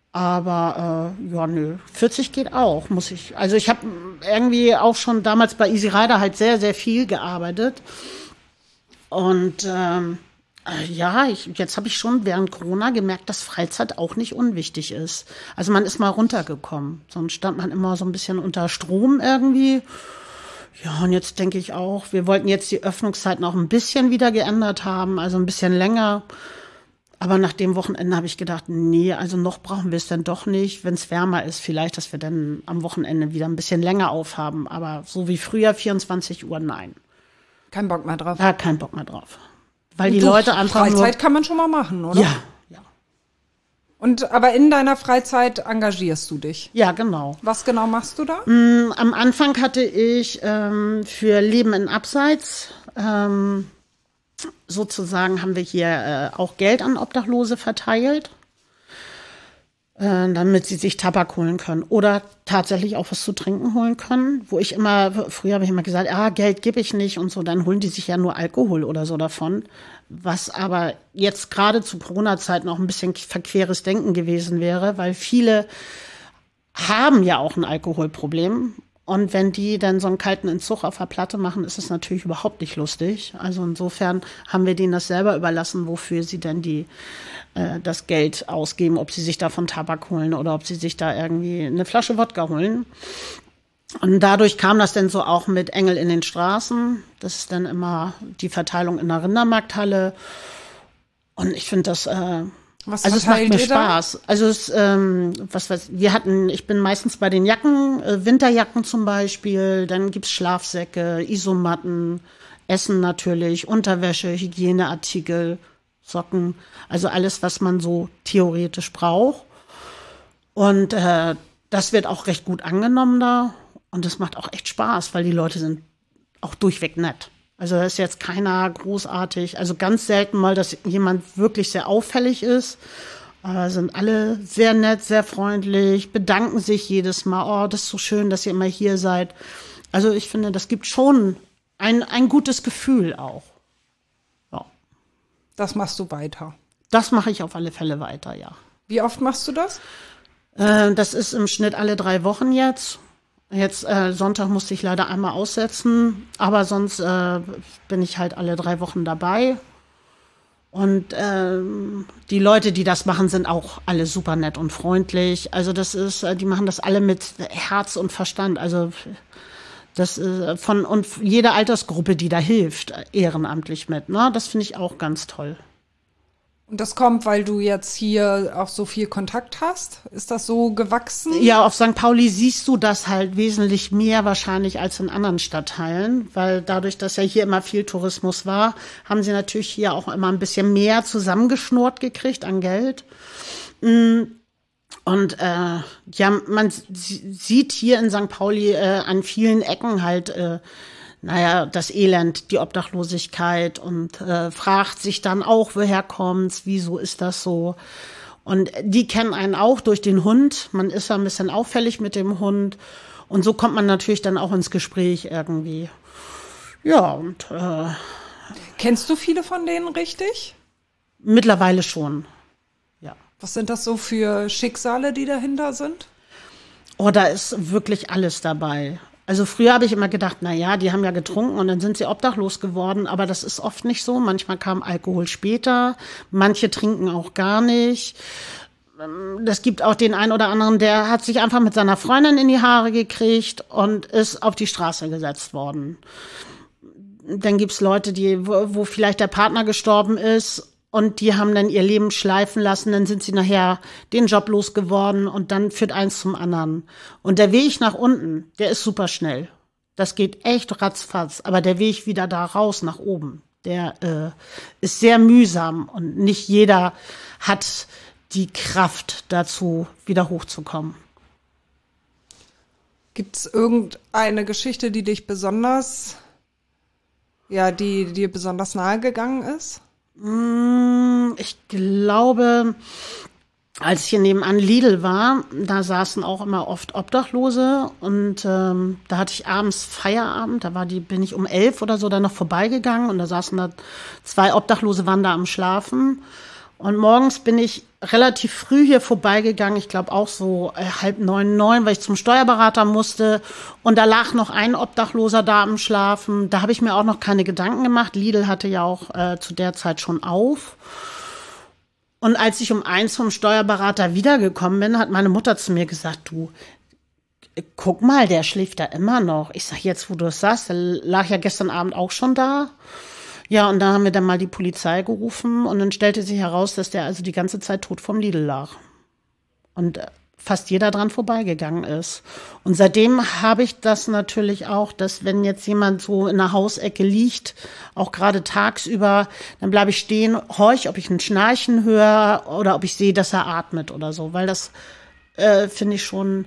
S1: Aber äh, ja, nö, vierzig geht auch, muss ich. Also ich habe irgendwie auch schon damals bei Easy Rider halt sehr, sehr viel gearbeitet. Und ähm, äh, ja, ich, jetzt habe ich schon während Corona gemerkt, dass Freizeit auch nicht unwichtig ist. Also man ist mal runtergekommen. Sonst stand man immer so ein bisschen unter Strom irgendwie. Ja, und jetzt denke ich auch, wir wollten jetzt die Öffnungszeiten auch ein bisschen wieder geändert haben, also ein bisschen länger. Aber nach dem Wochenende habe ich gedacht, nee, also noch brauchen wir es dann doch nicht. Wenn es wärmer ist, vielleicht, dass wir dann am Wochenende wieder ein bisschen länger aufhaben. Aber so wie früher, vierundzwanzig Uhr, nein.
S3: Kein Bock mehr drauf.
S1: Da hat keinen Bock mehr drauf. Weil die
S3: Du,
S1: Leute einfach
S3: Freizeit
S1: nur...
S3: kann man schon mal machen, oder?
S1: Ja, ja,
S3: Und aber in deiner Freizeit engagierst du dich.
S1: ja, genau.
S3: Was genau machst du da?
S1: Am Anfang hatte ich ähm, für Leben in Abseits, ähm, sozusagen haben wir hier äh, auch Geld an Obdachlose verteilt, äh, damit sie sich Tabak holen können oder tatsächlich auch was zu trinken holen können, wo ich immer, früher habe ich immer gesagt, ah, Geld gebe ich nicht und so, dann holen die sich ja nur Alkohol oder so davon, was aber jetzt gerade zu Corona-Zeiten auch ein bisschen verqueres Denken gewesen wäre, weil viele haben ja auch ein Alkoholproblem. Und wenn die dann so einen kalten Entzug auf der Platte machen, ist es natürlich überhaupt nicht lustig. Also insofern haben wir denen das selber überlassen, wofür sie denn die, äh, das Geld ausgeben, ob sie sich davon Tabak holen oder ob sie sich da irgendwie eine Flasche Wodka holen. Und dadurch kam das dann so auch mit Engel in den Straßen. Das ist dann immer die Verteilung in der Rindermarkthalle. Und ich finde das... Äh,
S3: Was
S1: Also es macht
S3: verteilt
S1: mir
S3: ihr da?
S1: Spaß. Also es, ähm, was weiß wir hatten, ich bin meistens bei den Jacken, äh, Winterjacken zum Beispiel, dann gibt's Schlafsäcke, Isomatten, Essen natürlich, Unterwäsche, Hygieneartikel, Socken, also alles, was man so theoretisch braucht. Und äh, das wird auch recht gut angenommen da und das macht auch echt Spaß, weil die Leute sind auch durchweg nett. Also da ist jetzt keiner großartig, also ganz selten mal, dass jemand wirklich sehr auffällig ist. Aber sind alle sehr nett, sehr freundlich, bedanken sich jedes Mal. Oh, das ist so schön, dass ihr immer hier seid. Also ich finde, das gibt schon ein, ein gutes Gefühl auch. Ja.
S3: Das machst du weiter.
S1: Das mache ich auf alle Fälle weiter, ja.
S3: Wie oft machst du das?
S1: Äh, das ist im Schnitt alle drei Wochen jetzt. Jetzt äh, Sonntag musste ich leider einmal aussetzen, aber sonst äh, bin ich halt alle drei Wochen dabei. Und ähm, die Leute, die das machen, sind auch alle super nett und freundlich. Also das ist, äh, die machen das alle mit Herz und Verstand. Also das ist von und jede Altersgruppe, die da hilft, ehrenamtlich mit. Ne? Das finde ich auch ganz toll.
S3: Und das kommt, weil du jetzt hier auch so viel Kontakt hast? Ist das so gewachsen?
S1: Ja, auf Sankt Pauli siehst du das halt wesentlich mehr wahrscheinlich als in anderen Stadtteilen, weil dadurch, dass ja hier immer viel Tourismus war, haben sie natürlich hier auch immer ein bisschen mehr zusammengeschnurrt gekriegt an Geld. Und äh, ja, man sieht hier in Sankt Pauli äh, an vielen Ecken halt äh, naja, das Elend, die Obdachlosigkeit und äh, fragt sich dann auch, woher kommt's, wieso ist das so? Und die kennen einen auch durch den Hund. Man ist ja ein bisschen auffällig mit dem Hund. Und so kommt man natürlich dann auch ins Gespräch irgendwie. Ja, und äh,
S3: kennst du viele von denen richtig?
S1: Mittlerweile schon, ja.
S3: Was sind das so für Schicksale, die dahinter sind?
S1: Oh, da ist wirklich alles dabei. Also früher habe ich immer gedacht, na ja, die haben ja getrunken und dann sind sie obdachlos geworden, aber das ist oft nicht so. Manchmal kam Alkohol später, manche trinken auch gar nicht. Das gibt auch den einen oder anderen, der hat sich einfach mit seiner Freundin in die Haare gekriegt und ist auf die Straße gesetzt worden. Dann gibt's Leute, die, wo, wo vielleicht der Partner gestorben ist und die haben dann ihr Leben schleifen lassen, dann sind sie nachher den Job losgeworden und dann führt eins zum anderen. Und der Weg nach unten, der ist super schnell. Das geht echt ratzfatz. Aber der Weg wieder da raus nach oben, der äh, ist sehr mühsam und nicht jeder hat die Kraft dazu, wieder hochzukommen.
S3: Gibt's irgendeine Geschichte, die dich besonders, ja, die dir besonders nahe gegangen ist?
S1: Ich glaube, als ich hier nebenan Lidl war, da saßen auch immer oft Obdachlose und ähm, da hatte ich abends Feierabend, da war die, bin ich um elf oder so da noch vorbeigegangen und da saßen da zwei Obdachlose, waren da am Schlafen und morgens bin ich relativ früh hier vorbeigegangen, ich glaube auch so äh, halb neun, neun, weil ich zum Steuerberater musste und da lag noch ein Obdachloser da am Schlafen, da habe ich mir auch noch keine Gedanken gemacht, Lidl hatte ja auch äh, zu der Zeit schon auf. Und als ich um eins vom Steuerberater wiedergekommen bin, hat meine Mutter zu mir gesagt, du, guck mal, der schläft da immer noch. Ich sag, jetzt, wo du es sagst, der lag ja gestern Abend auch schon da. Ja, und da haben wir dann mal die Polizei gerufen und dann stellte sich heraus, dass der also die ganze Zeit tot vom Lidl lag. Und fast jeder dran vorbeigegangen ist. Und seitdem habe ich das natürlich auch, dass wenn jetzt jemand so in der Hausecke liegt, auch gerade tagsüber, dann bleibe ich stehen, horch, ob ich ein Schnarchen höre oder ob ich sehe, dass er atmet oder so. Weil das äh, finde ich schon,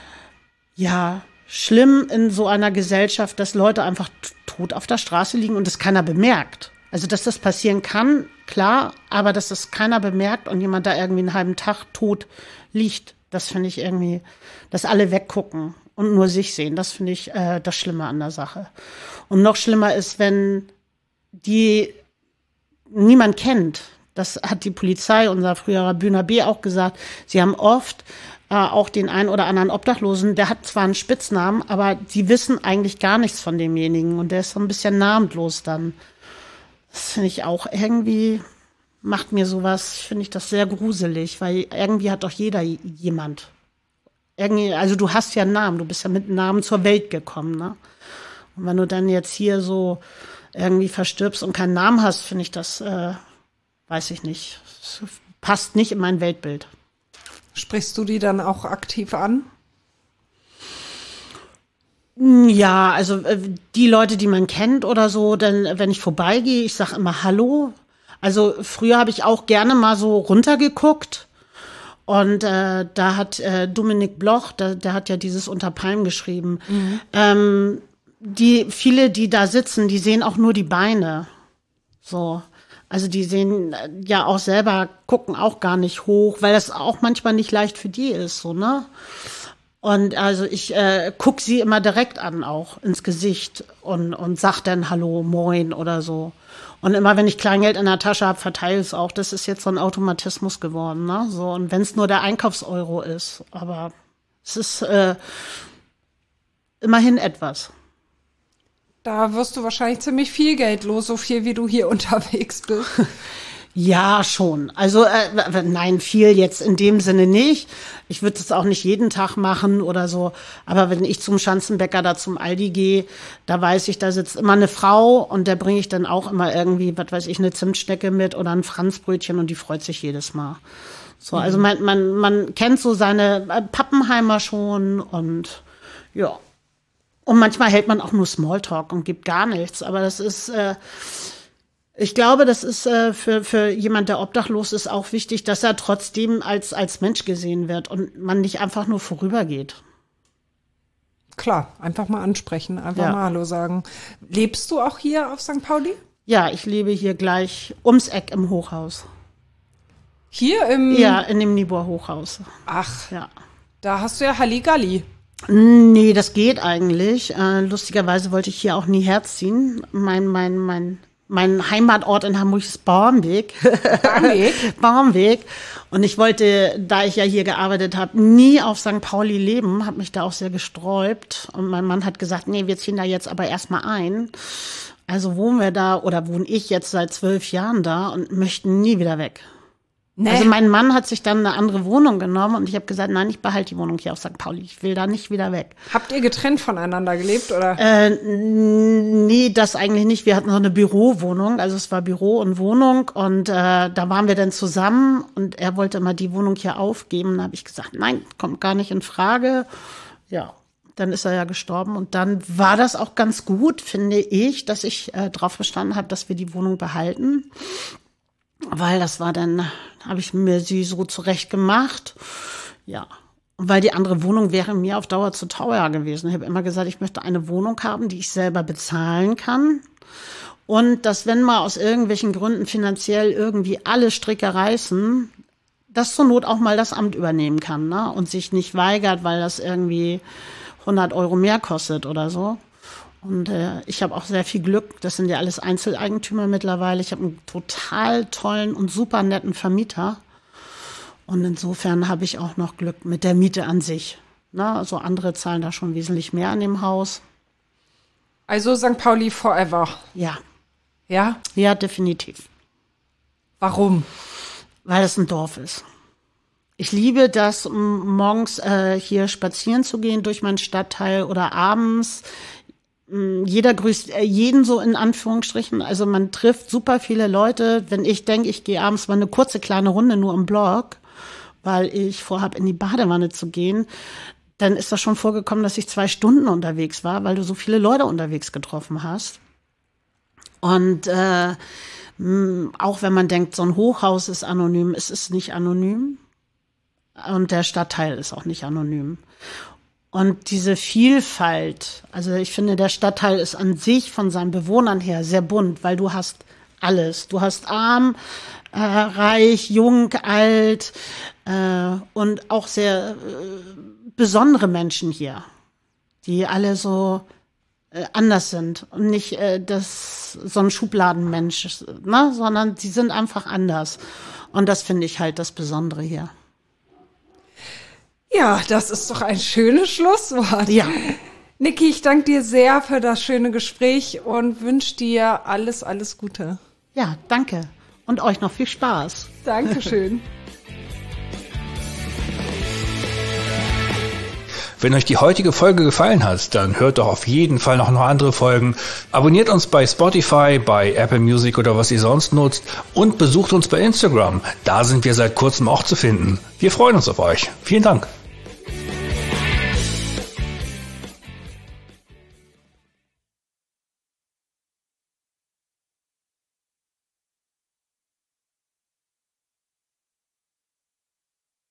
S1: ja, schlimm in so einer Gesellschaft, dass Leute einfach tot auf der Straße liegen und das keiner bemerkt. Also, dass das passieren kann, klar, aber dass das keiner bemerkt und jemand da irgendwie einen halben Tag tot liegt, das finde ich irgendwie, dass alle weggucken und nur sich sehen. Das finde ich äh, das Schlimme an der Sache. Und noch schlimmer ist, wenn die niemand kennt. Das hat die Polizei, unser früherer Bühner B. auch gesagt. Sie haben oft äh, auch den einen oder anderen Obdachlosen, der hat zwar einen Spitznamen, aber sie wissen eigentlich gar nichts von demjenigen. Und der ist so ein bisschen namenlos dann. Das finde ich auch irgendwie, macht mir sowas, finde ich das sehr gruselig, weil irgendwie hat doch jeder jemand. Irgendwie, also du hast ja einen Namen, du bist ja mit einem Namen zur Welt gekommen, ne? Und wenn du dann jetzt hier so irgendwie verstirbst und keinen Namen hast, finde ich das, äh, weiß ich nicht. Das passt nicht in mein Weltbild.
S3: Sprichst du die dann auch aktiv an?
S1: Ja, also die Leute, die man kennt oder so, dann, wenn ich vorbeigehe, ich sage immer Hallo. Also früher habe ich auch gerne mal so runtergeguckt und äh, da hat äh, Dominik Bloch, der, der hat ja dieses Unter Palmen geschrieben. Mhm. Ähm, die viele, die da sitzen, die sehen auch nur die Beine. So, also die sehen ja auch selber, gucken auch gar nicht hoch, weil das auch manchmal nicht leicht für die ist, so, ne? Und also ich äh, guck sie immer direkt an, auch ins Gesicht und und sag dann Hallo, Moin oder so. Und immer wenn ich Kleingeld in der Tasche habe, verteile ich es auch. Das ist jetzt so ein Automatismus geworden, ne? So, und wenn es nur der Einkaufseuro ist, aber es ist äh, immerhin etwas.
S3: Da wirst du wahrscheinlich ziemlich viel Geld los, so viel wie du hier unterwegs bist.
S1: Ja, schon. Also äh, nein, viel jetzt in dem Sinne nicht. Ich würde es auch nicht jeden Tag machen oder so. Aber wenn ich zum Schanzenbäcker da zum Aldi gehe, da weiß ich, da sitzt immer eine Frau und der bringe ich dann auch immer irgendwie, was weiß ich, eine Zimtschnecke mit oder ein Franzbrötchen und die freut sich jedes Mal. So, mhm. Also man, man, man kennt so seine Pappenheimer schon und ja. Und manchmal hält man auch nur Smalltalk und gibt gar nichts. Aber das ist, äh, ich glaube, das ist äh, für, für jemand, der obdachlos ist, auch wichtig, dass er trotzdem als, als Mensch gesehen wird und man nicht einfach nur vorübergeht.
S3: Klar, einfach mal ansprechen, einfach
S1: ja.
S3: mal Hallo sagen. Lebst du auch hier auf Sankt Pauli?
S1: Ja, ich lebe hier gleich ums Eck im Hochhaus.
S3: Hier im?
S1: Ja, in dem Niebuhr Hochhaus.
S3: Ach,
S1: ja.
S3: Da hast du ja Halligalli.
S1: Nee, das geht eigentlich. Äh, lustigerweise wollte ich hier auch nie herziehen. Mein, mein, mein, mein Heimatort in Hamburg ist Barmbek.
S3: Barmbek?
S1: Barmbek. Und ich wollte, da ich ja hier gearbeitet habe, nie auf Sankt Pauli leben, habe mich da auch sehr gesträubt. Und mein Mann hat gesagt, nee, wir ziehen da jetzt aber erstmal ein. Also wohnen wir da oder wohne ich jetzt seit zwölf Jahren da und möchten nie wieder weg. Nee. Also mein Mann hat sich dann eine andere Wohnung genommen und ich habe gesagt, nein, ich behalte die Wohnung hier auf Sankt Pauli. Ich will da nicht wieder weg.
S3: Habt ihr getrennt voneinander gelebt, oder?
S1: Äh, nee, das eigentlich nicht. Wir hatten so eine Bürowohnung, also es war Büro und Wohnung und äh, da waren wir dann zusammen und er wollte mal die Wohnung hier aufgeben. Da habe ich gesagt, nein, kommt gar nicht in Frage. Ja, dann ist er ja gestorben und dann war das auch ganz gut, finde ich, dass ich äh, drauf bestanden habe, dass wir die Wohnung behalten. Weil das war dann, habe ich mir sie so zurecht gemacht. Ja. Und weil die andere Wohnung wäre mir auf Dauer zu teuer gewesen. Ich habe immer gesagt, ich möchte eine Wohnung haben, die ich selber bezahlen kann. Und dass, wenn mal aus irgendwelchen Gründen finanziell irgendwie alle Stricke reißen, dass zur Not auch mal das Amt übernehmen kann, ne? Und sich nicht weigert, weil das irgendwie hundert Euro mehr kostet oder so. Und äh, ich habe auch sehr viel Glück. Das sind ja alles Einzeleigentümer mittlerweile. Ich habe einen total tollen und super netten Vermieter. Und insofern habe ich auch noch Glück mit der Miete an sich. Na, also andere zahlen da schon wesentlich mehr an dem Haus.
S3: Also Sankt Pauli forever.
S1: Ja.
S3: Ja?
S1: Ja, definitiv.
S3: Warum?
S1: Weil es ein Dorf ist. Ich liebe das, morgens äh, hier spazieren zu gehen durch meinen Stadtteil oder abends. Jeder grüßt jeden so in Anführungsstrichen. Also man trifft super viele Leute. Wenn ich denke, ich gehe abends mal eine kurze kleine Runde nur im Block, weil ich vorhabe, in die Badewanne zu gehen, dann ist das schon vorgekommen, dass ich zwei Stunden unterwegs war, weil du so viele Leute unterwegs getroffen hast. Und äh, auch wenn man denkt, so ein Hochhaus ist anonym, es ist nicht anonym. Und der Stadtteil ist auch nicht anonym. Und diese Vielfalt, also ich finde, der Stadtteil ist an sich von seinen Bewohnern her sehr bunt, weil du hast alles. Du hast arm, äh, reich, jung, alt äh, und auch sehr äh, besondere Menschen hier, die alle so äh, anders sind und nicht äh, das so ein Schubladenmensch, ne, sondern die sind einfach anders. Und das finde ich halt das Besondere hier.
S3: Ja, das ist doch ein schönes Schlusswort.
S1: Ja.
S3: Niki, ich danke dir sehr für das schöne Gespräch und wünsche dir alles, alles Gute.
S1: Ja, danke. Und euch noch viel Spaß.
S3: Dankeschön.
S2: Wenn euch die heutige Folge gefallen hat, dann hört doch auf jeden Fall noch, noch andere Folgen. Abonniert uns bei Spotify, bei Apple Music oder was ihr sonst nutzt und besucht uns bei Instagram. Da sind wir seit kurzem auch zu finden. Wir freuen uns auf euch. Vielen Dank.